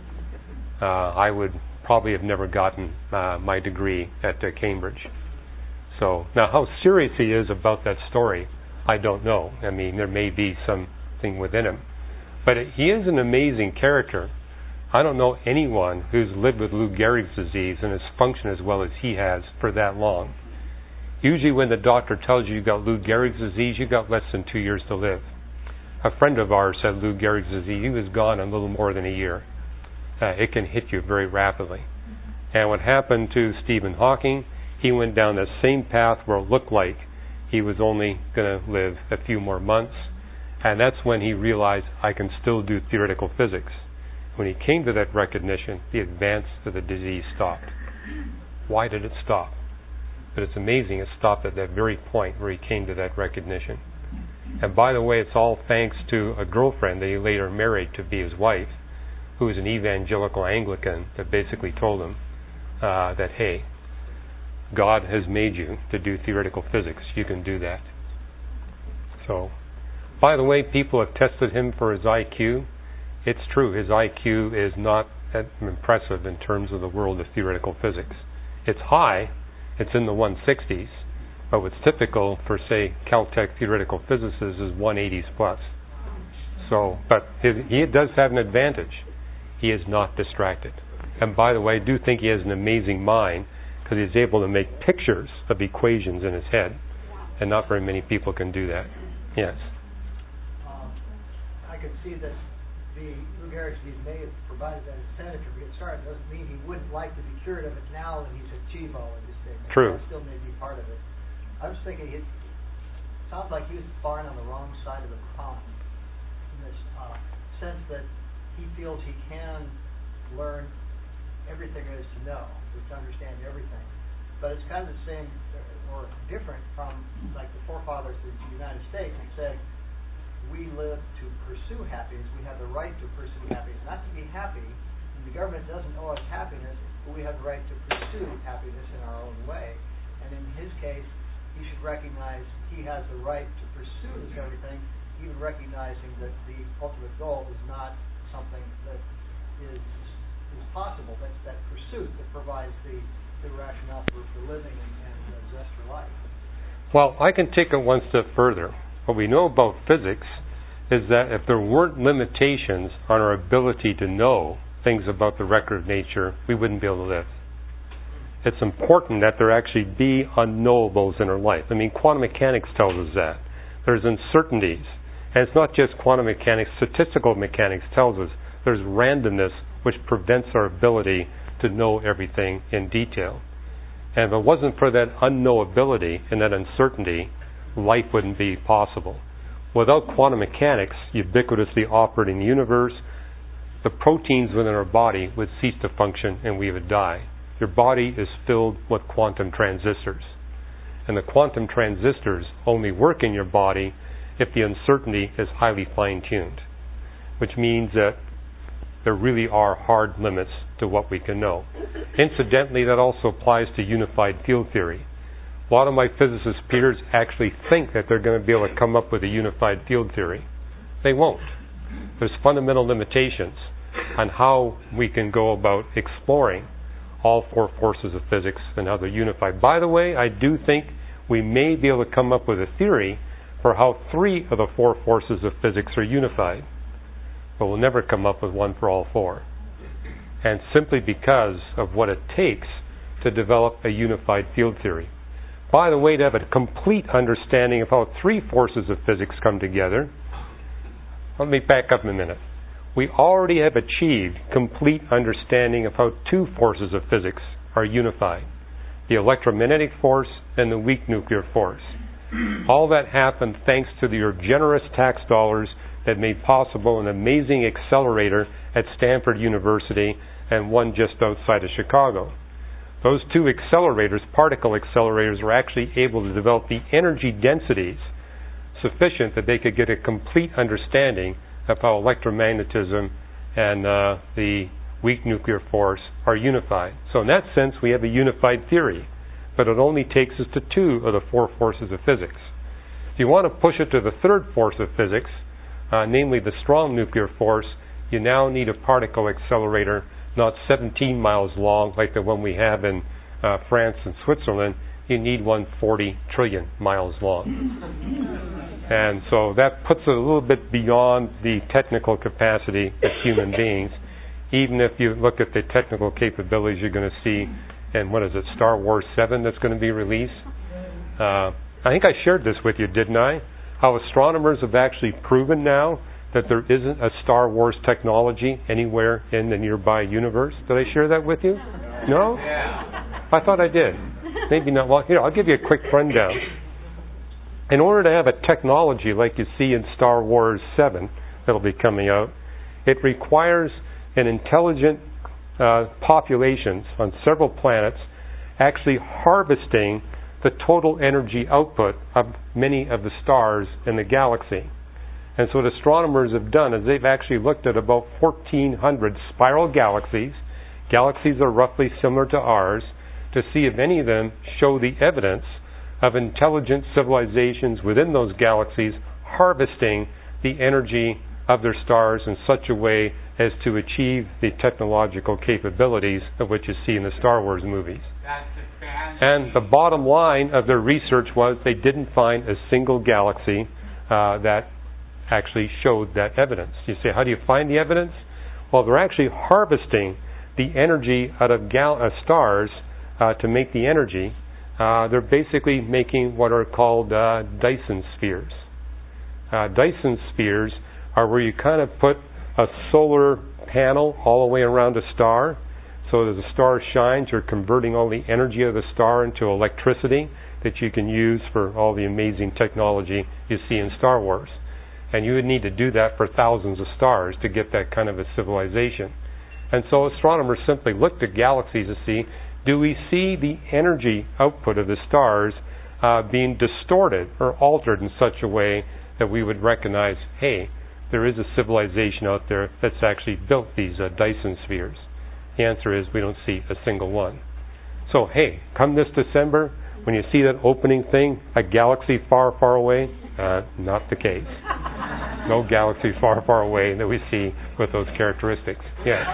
S1: I would probably have never gotten my degree at Cambridge. So now how serious he is about that story, I don't know. I mean, there may be something within him. But he is an amazing character. I don't know anyone who's lived with Lou Gehrig's disease and has functioned as well as he has for that long. Usually when the doctor tells you got Lou Gehrig's disease, you got less than 2 years to live. A friend of ours had Lou Gehrig's disease. He was gone in a little more than a year. It can hit you very rapidly. And what happened to Stephen Hawking, he went down the same path where it looked like he was only going to live a few more months. And that's when he realized, I can still do theoretical physics. When he came to that recognition, the advance of the disease stopped. Why did it stop? But it's amazing, it stopped at that very point where he came to that recognition. And by the way, it's all thanks to a girlfriend that he later married to be his wife, who was an evangelical Anglican that basically told him that, hey, God has made you to do theoretical physics. You can do that. So, by the way, people have tested him for his IQ. It's true, his IQ is not that impressive in terms of the world of theoretical physics. It's high, it's in the 160s, but what's typical for, say, Caltech theoretical physicists is 180s plus. So, but he does have an advantage. He is not distracted. And by the way, I do think he has an amazing mind because he's able to make pictures of equations in his head, and not very many people can do that. Yes.
S2: I can see that Lou Gehrig's may have provided that incentive to get started. Doesn't mean he wouldn't like to be cured of it now and he's achieved all of this thing.
S1: True.
S2: That still may be part of it. I was thinking it sounds like he was falling on the wrong side of the pond in this sense that he feels he can learn everything there is to know, to understand everything. But it's kind of the same or different from like the forefathers of the United States who said, we live to pursue happiness. We have the right to pursue happiness, not to be happy. And the government doesn't owe us happiness, but we have the right to pursue happiness in our own way. And in his case, he should recognize he has the right to pursue this everything, even recognizing that the ultimate goal is not something that is possible. That's that pursuit that provides the rationale for living and zest for life.
S1: Well, I can take it one step further. What we know about physics is that if there weren't limitations on our ability to know things about the record of nature, we wouldn't be able to live. It's important that there actually be unknowables in our life. I mean, quantum mechanics tells us that. There's uncertainties. And it's not just quantum mechanics. Statistical mechanics tells us there's randomness which prevents our ability to know everything in detail. And if it wasn't for that unknowability and that uncertainty, life wouldn't be possible. Without quantum mechanics ubiquitously operating in the universe, the proteins within our body would cease to function and we would die. Your body is filled with quantum transistors. And the quantum transistors only work in your body if the uncertainty is highly fine-tuned, which means that there really are hard limits to what we can know. Incidentally, that also applies to unified field theory. A lot of my physicist peers actually think that they're going to be able to come up with a unified field theory. They won't. There's fundamental limitations on how we can go about exploring all four forces of physics and how they're unified. By the way, I do think we may be able to come up with a theory for how three of the four forces of physics are unified. But we'll never come up with one for all four. And simply because of what it takes to develop a unified field theory. By the way, to have a complete understanding of how three forces of physics come together, let me back up a minute. We already have achieved complete understanding of how two forces of physics are unified. The electromagnetic force and the weak nuclear force. All that happened thanks to your generous tax dollars that made possible an amazing accelerator at Stanford University and one just outside of Chicago. Those two accelerators, particle accelerators, were actually able to develop the energy densities sufficient that they could get a complete understanding of how electromagnetism and the weak nuclear force are unified. So in that sense, we have a unified theory, but it only takes us to two of the four forces of physics. If you want to push it to the third force of physics, namely the strong nuclear force, you now need a particle accelerator not 17 miles long like the one we have in France and Switzerland. You need one 40 trillion miles long. And so that puts it a little bit beyond the technical capacity of human beings. Even if you look at the technical capabilities you're going to see in, Star Wars 7 that's going to be released. I think I shared this with you, didn't I? How astronomers have actually proven now that there isn't a Star Wars technology anywhere in the nearby universe. Did I share that with you? No? I thought I did. Maybe not. Well, here, I'll give you a quick rundown. In order to have a technology like you see in Star Wars 7 that'll be coming out, it requires an intelligent populations on several planets actually harvesting the total energy output of many of the stars in the galaxy. And so what astronomers have done is they've actually looked at about 1,400 spiral galaxies. Galaxies are roughly similar to ours, to see if any of them show the evidence of intelligent civilizations within those galaxies harvesting the energy of their stars in such a way as to achieve the technological capabilities of what you see in the Star Wars movies. And the bottom line of their research was they didn't find a single galaxy that actually showed that evidence. You say, how do you find the evidence? Well, they're actually harvesting the energy out of stars to make the energy. They're basically making what are called Dyson spheres. Dyson spheres are where you kind of put a solar panel all the way around a star. So as the star shines, you're converting all the energy of the star into electricity that you can use for all the amazing technology you see in Star Wars. And you would need to do that for thousands of stars to get that kind of a civilization. And so astronomers simply looked at galaxies to see, do we see the energy output of the stars being distorted or altered in such a way that we would recognize, hey, there is a civilization out there that's actually built these Dyson spheres? The answer is we don't see a single one. So, hey, come this December, when you see that opening thing, a galaxy far, far away, not the case. No galaxy far, far away that we see with those characteristics. Yeah.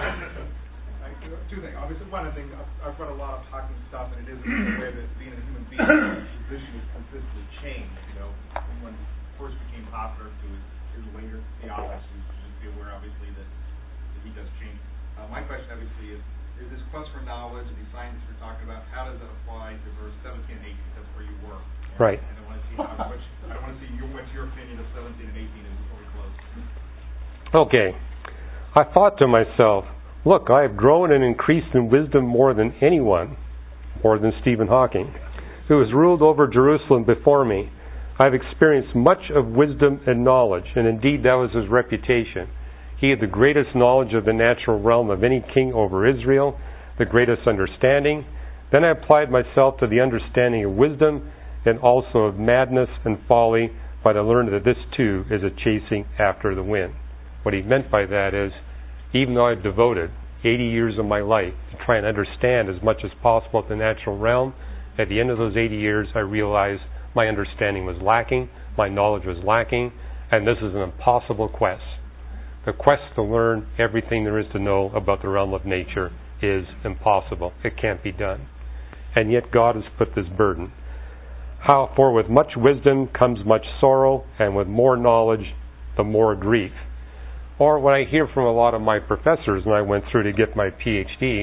S8: Two things. Obviously, one of the things, I've read a lot of Hawking stuff, and it is the way that being a human being, his position has consistently changed. From when he first became popular to his later theology, you should be aware, obviously, that he does change. My question, obviously, is this quest for knowledge and these science you're talking about, how does that apply to verse 17 and 18? That's where you were.
S1: Right.
S8: And I want to see what's your opinion of 17 and 18 before we close.
S1: Okay. I thought to myself, look, I have grown and increased in wisdom more than anyone, more than Stephen Hawking, who has ruled over Jerusalem before me. I have experienced much of wisdom and knowledge, and indeed that was his reputation. He had the greatest knowledge of the natural realm of any king over Israel, the greatest understanding. Then I applied myself to the understanding of wisdom and also of madness and folly, but I learned that this too is a chasing after the wind. What he meant by that is, even though I've devoted 80 years of my life to try and understand as much as possible of the natural realm, at the end of those 80 years I realized my understanding was lacking, my knowledge was lacking, and this is an impossible quest. The quest to learn everything there is to know about the realm of nature is impossible. It can't be done. And yet God has put this burden. How? For with much wisdom comes much sorrow, and with more knowledge, the more grief. Or what I hear from a lot of my professors, and I went through to get my PhD,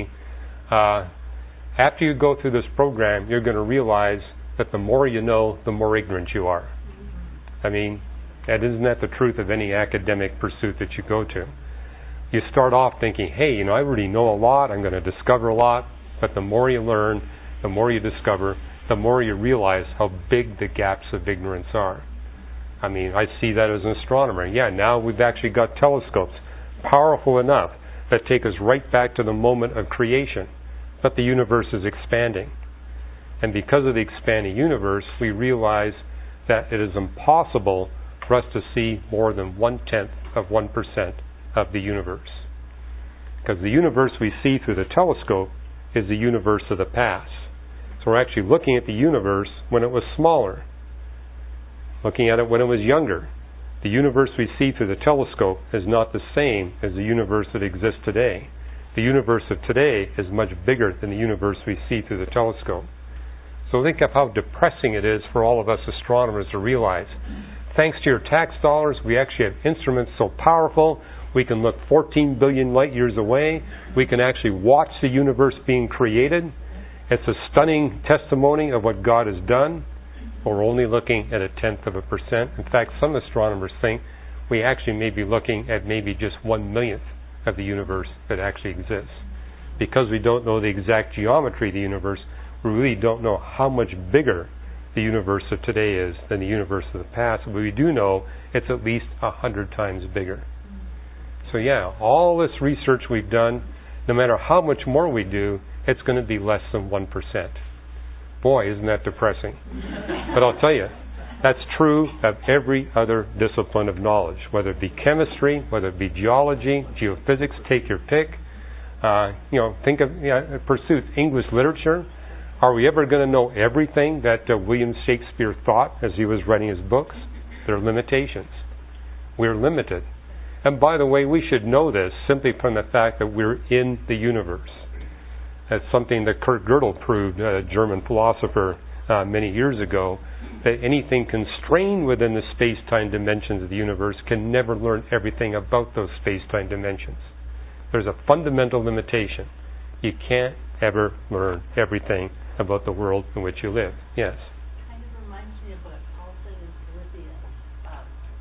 S1: after you go through this program, you're going to realize that the more you know, the more ignorant you are. I mean, and isn't that the truth of any academic pursuit that you go to? You start off thinking, hey, I already know a lot, I'm going to discover a lot, but the more you learn, the more you discover, the more you realize how big the gaps of ignorance are. I mean, I see that as an astronomer. Yeah, now we've actually got telescopes powerful enough that take us right back to the moment of creation, but the universe is expanding. And because of the expanding universe, we realize that it is impossible for us to see more than 0.1% of the universe. Because the universe we see through the telescope is the universe of the past. So we're actually looking at the universe when it was smaller, looking at it when it was younger. The universe we see through the telescope is not the same as the universe that exists today. The universe of today is much bigger than the universe we see through the telescope. So think of how depressing it is for all of us astronomers to realize, thanks to your tax dollars, we actually have instruments so powerful, we can look 14 billion light years away, we can actually watch the universe being created. It's a stunning testimony of what God has done, but we're only looking at 0.1%. In fact, some astronomers think we actually may be looking at maybe just 1/1,000,000th of the universe that actually exists. Because we don't know the exact geometry of the universe, we really don't know how much bigger the universe of today is than the universe of the past, but we do know it's at least 100 times bigger. So yeah, all this research we've done, no matter how much more we do, it's going to be less than 1%. Boy, isn't that depressing. But I'll tell you, that's true of every other discipline of knowledge, whether it be chemistry, whether it be geology, geophysics, take your pick. Think of pursuits, English literature. Are we ever going to know everything that William Shakespeare thought as he was writing his books? There are limitations. We're limited. And by the way, we should know this simply from the fact that we're in the universe. That's something that Kurt Gödel proved, a German philosopher, many years ago, that anything constrained within the space-time dimensions of the universe can never learn everything about those space-time dimensions. There's a fundamental limitation. You can't ever learn everything about the world in which you live. Yes?
S9: Kind of reminds me of what Paul said in Philippians. He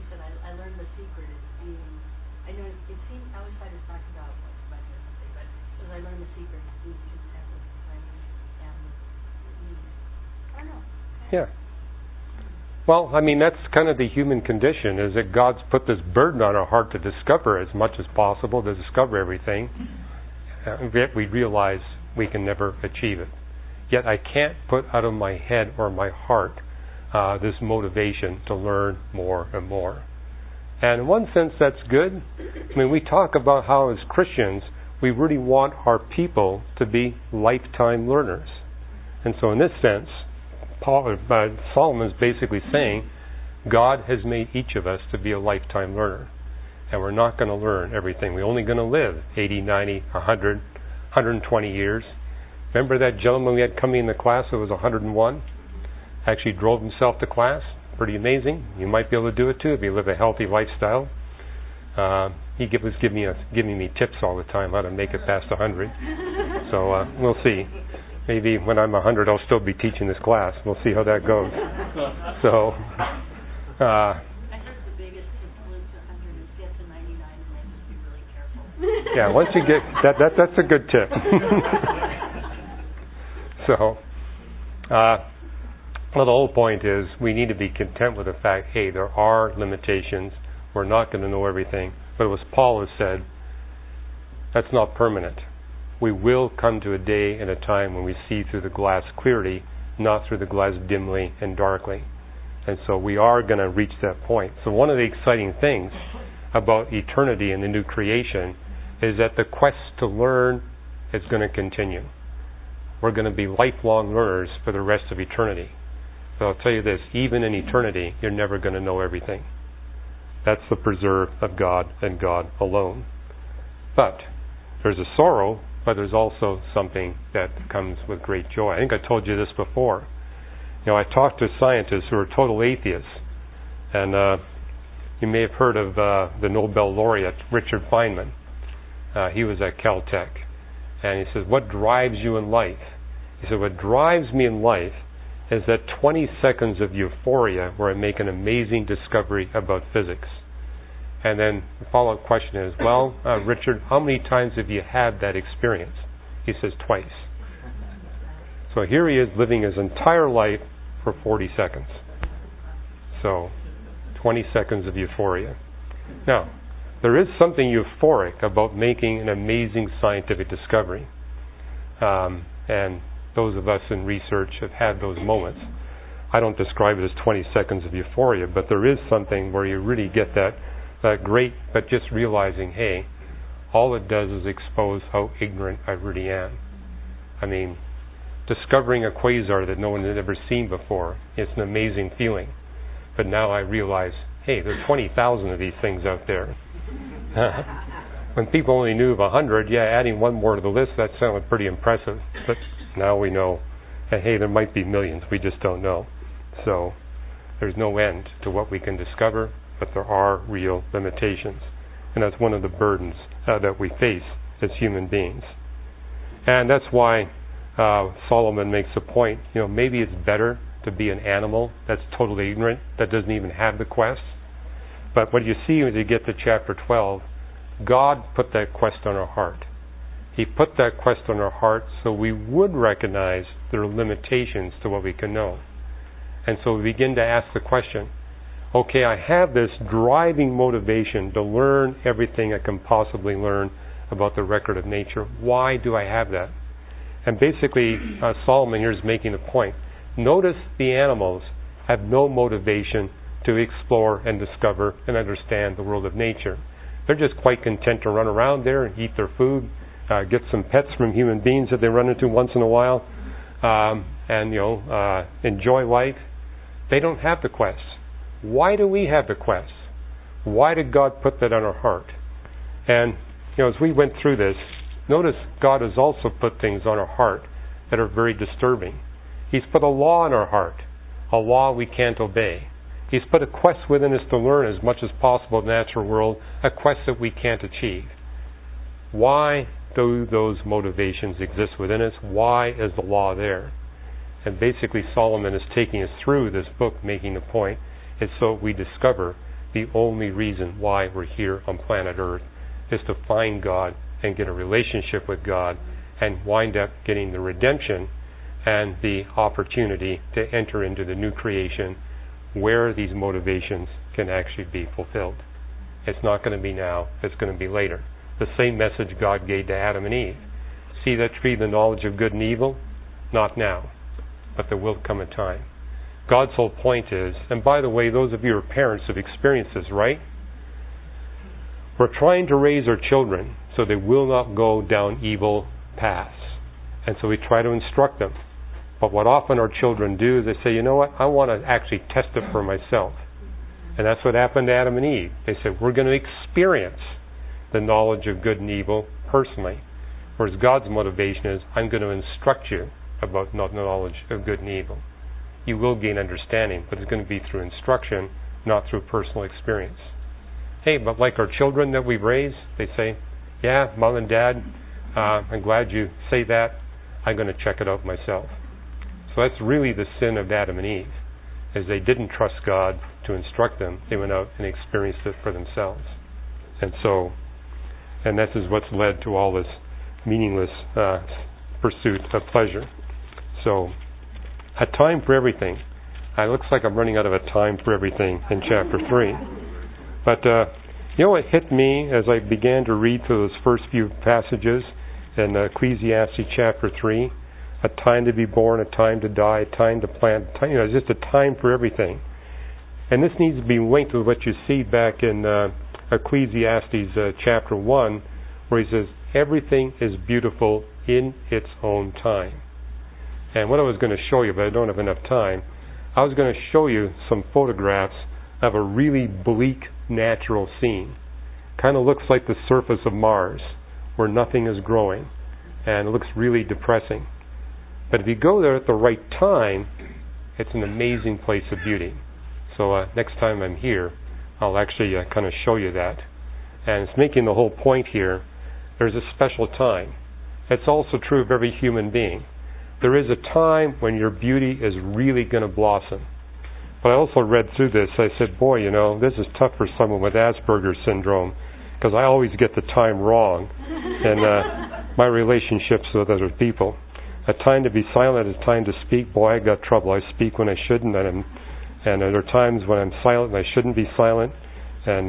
S9: he said, I learned the secret is being, I know it seemed, I always thought he was talking about like money or something, but as I learned the secret is being content with money and with needs. I don't know.
S1: Yeah. Well, I mean, that's kind of the human condition, is that God's put this burden on our heart to discover as much as possible, to discover everything. Yet we realize we can never achieve it. Yet I can't put out of my head or my heart this motivation to learn more and more. And in one sense, that's good. I mean, we talk about how as Christians, we really want our people to be lifetime learners. And so in this sense, Solomon is basically saying God has made each of us to be a lifetime learner. And we're not going to learn everything. We're only going to live 80, 90, 100, 120 years. Remember that gentleman we had coming in the class who was 101? Actually drove himself to class. Pretty amazing. You might be able to do it too if you live a healthy lifestyle. He was giving me tips all the time how to make it past 100. So we'll see. Maybe when I'm 100, I'll still be teaching this class. We'll see how that goes. So,
S9: I heard the biggest tip was 100 is get to 99 and then just be really careful.
S1: Yeah, once you get that's a good tip. So, well, the whole point is we need to be content with the fact, hey, there are limitations. We're not going to know everything. But as Paul has said, that's not permanent. We will come to a day and a time when we see through the glass clearly, not through the glass dimly and darkly. And so we are going to reach that point. So one of the exciting things about eternity and the new creation is that the quest to learn is going to continue. We're going to be lifelong learners for the rest of eternity. But I'll tell you this, even in eternity, you're never going to know everything. That's the preserve of God and God alone. But there's a sorrow, but there's also something that comes with great joy. I think I told you this before. You know, I talked to scientists who are total atheists. And you may have heard of the Nobel laureate, Richard Feynman. He was at Caltech. And he says, what drives you in life? He said, what drives me in life is that 20 seconds of euphoria where I make an amazing discovery about physics. And then the follow-up question is, well, Richard, how many times have you had that experience? He says, twice. So here he is living his entire life for 40 seconds. So 20 seconds of euphoria. Now, there is something euphoric about making an amazing scientific discovery. And those of us in research have had those moments. I don't describe it as 20 seconds of euphoria, but there is something where you really get that great, but just realizing, hey, all it does is expose how ignorant I really am. I mean, discovering a quasar that no one had ever seen before, it's an amazing feeling. But now I realize, hey, there are 20,000 of these things out there. When people only knew of 100, yeah, adding one more to the list, that sounded pretty impressive. But now we know, hey, there might be millions, we just don't know. So there's no end to what we can discover, but there are real limitations. And that's one of the burdens that we face as human beings. And that's why Solomon makes a point, maybe it's better to be an animal that's totally ignorant, that doesn't even have the quest. But what you see when you get to chapter 12, God put that quest on our heart. He put that quest on our heart so we would recognize there are limitations to what we can know. And so we begin to ask the question, okay, I have this driving motivation to learn everything I can possibly learn about the record of nature. Why do I have that? And basically, Solomon here is making a point. Notice the animals have no motivation to explore and discover and understand the world of nature. They're just quite content to run around there and eat their food, get some pets from human beings that they run into once in a while, and enjoy life. They don't have the quest. Why do we have the quest? Why did God put that on our heart? And as we went through this, notice God has also put things on our heart that are very disturbing. He's put a law in our heart, a law we can't obey. He's put a quest within us to learn as much as possible in the natural world, a quest that we can't achieve. Why do those motivations exist within us? Why is the law there? And basically Solomon is taking us through this book, making the point, is so we discover the only reason why we're here on planet Earth, is to find God and get a relationship with God and wind up getting the redemption and the opportunity to enter into the new creation where these motivations can actually be fulfilled. It's not going to be now, it's going to be later. The same message God gave to Adam and Eve. See that tree, the knowledge of good and evil? Not now, but there will come a time. God's whole point is, and by the way, those of you who are parents have experienced this, right? We're trying to raise our children so they will not go down evil paths. And so we try to instruct them. But what often our children do is they say, you know what, I want to actually test it for myself. And that's what happened to Adam and Eve. They said, we're going to experience the knowledge of good and evil personally. Whereas God's motivation is, I'm going to instruct you about knowledge of good and evil. You will gain understanding, but it's going to be through instruction, not through personal experience. Hey, but like our children that we've raised, they say, yeah, Mom and Dad, I'm glad you say that. I'm going to check it out myself. So that's really the sin of Adam and Eve, is they didn't trust God to instruct them. They went out and experienced it for themselves. And this is what's led to all this meaningless pursuit of pleasure. So, a time for everything. It looks like I'm running out of a time for everything in chapter 3. But, you know, it hit me as I began to read through those first few passages in Ecclesiastes chapter 3. A time to be born, a time to die, a time to plant, just a time for everything. And this needs to be linked with what you see back in Ecclesiastes chapter 1, where he says, everything is beautiful in its own time. And what I was going to show you, but I don't have enough time, I was going to show you some photographs of a really bleak natural scene. Kind of looks like the surface of Mars, where nothing is growing, and it looks really depressing. But if you go there at the right time, it's an amazing place of beauty. So next time I'm here, I'll actually kind of show you that. And it's making the whole point here, there's a special time. It's also true of every human being. There is a time when your beauty is really going to blossom. But I also read through this, I said, boy, you know, this is tough for someone with Asperger's syndrome, because I always get the time wrong in my relationships with other people. A time to be silent, a time to speak. Boy, I got trouble. I speak when I shouldn't, and there are times when I'm silent and I shouldn't be silent. And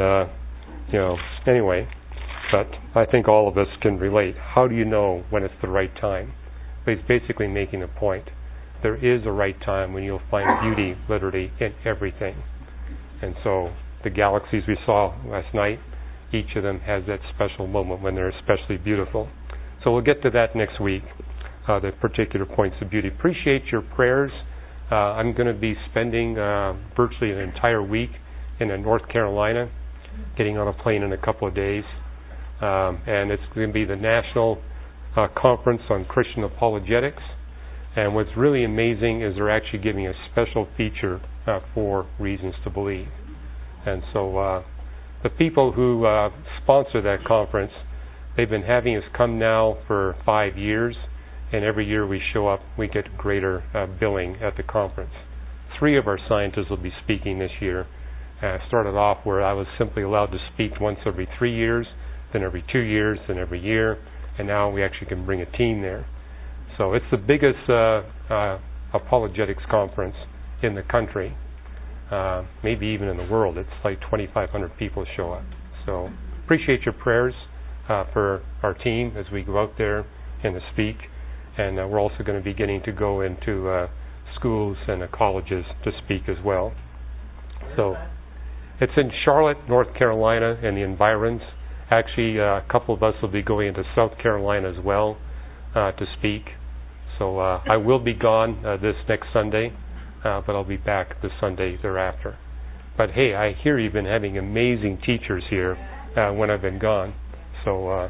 S1: anyway. But I think all of us can relate. How do you know when it's the right time? But he's basically making a point. There is a right time when you'll find beauty, literally, in everything. And so the galaxies we saw last night, each of them has that special moment when they're especially beautiful. So we'll get to that next week. The particular points of beauty. Appreciate your prayers. I'm going to be spending virtually an entire week in North Carolina, getting on a plane in a couple of days. And it's going to be the National Conference on Christian Apologetics. And what's really amazing is they're actually giving a special feature for Reasons to Believe. And so the people who sponsor that conference, they've been having us come now for 5 years. And every year we show up, we get greater billing at the conference. 3 of our scientists will be speaking this year. Started off where I was simply allowed to speak once every 3 years, then every 2 years, then every year, and now we actually can bring a team there. So it's the biggest apologetics conference in the country, maybe even in the world. It's like 2,500 people show up. So appreciate your prayers for our team as we go out there and to speak. And we're also going to be getting to go into schools and colleges to speak as well. So it's in Charlotte, North Carolina, and the environs. Actually, a couple of us will be going into South Carolina as well to speak. So I will be gone this next Sunday, but I'll be back the Sunday thereafter. But hey, I hear you've been having amazing teachers here when I've been gone. So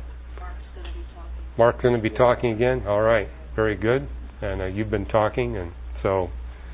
S1: Mark's going to be talking again? All right. Very good. And you've been talking. And so,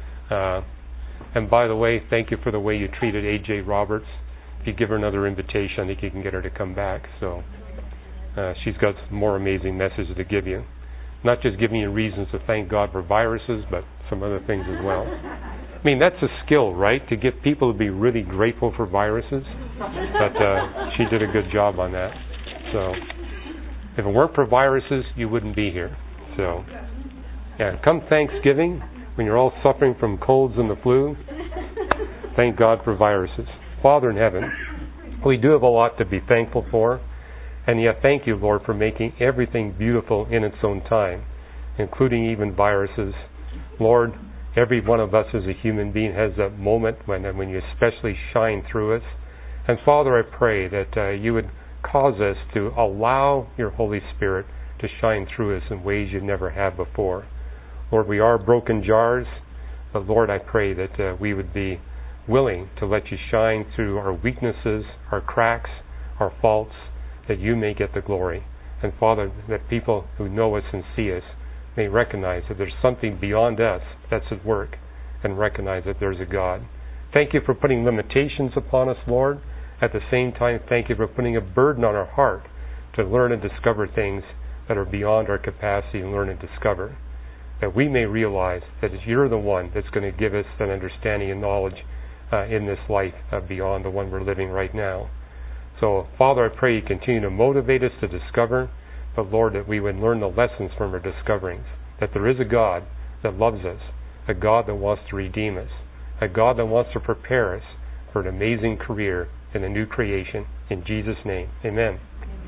S1: and by the way, thank you for the way you treated A.J. Roberts. If you give her another invitation, I think you can get her to come back. So she's got some more amazing messages to give you. Not just giving you reasons to thank God for viruses, but some other things as well. I mean, that's a skill, right? To get people to be really grateful for viruses. But she did a good job on that. So, if it weren't for viruses, you wouldn't be here. So, yeah, come Thanksgiving, when you're all suffering from colds and the flu, thank God for viruses. Father in heaven, we do have a lot to be thankful for. And yet, thank you, Lord, for making everything beautiful in its own time, including even viruses. Lord, every one of us as a human being has that moment when you especially shine through us. And Father, I pray that you would cause us to allow your Holy Spirit to shine through us in ways you never have before. Lord, we are broken jars, but Lord, I pray that we would be willing to let you shine through our weaknesses, our cracks, our faults, that you may get the glory. And Father, that people who know us and see us may recognize that there's something beyond us that's at work, and recognize that there's a God. Thank you for putting limitations upon us, Lord. At the same time, thank you for putting a burden on our heart to learn and discover things that are beyond our capacity and learn and discover. That we may realize that you're the one that's going to give us that understanding and knowledge in this life beyond the one we're living right now. So, Father, I pray you continue to motivate us to discover, but Lord, that we would learn the lessons from our discoverings. That there is a God that loves us, a God that wants to redeem us, a God that wants to prepare us for an amazing career in a new creation. In Jesus' name, amen.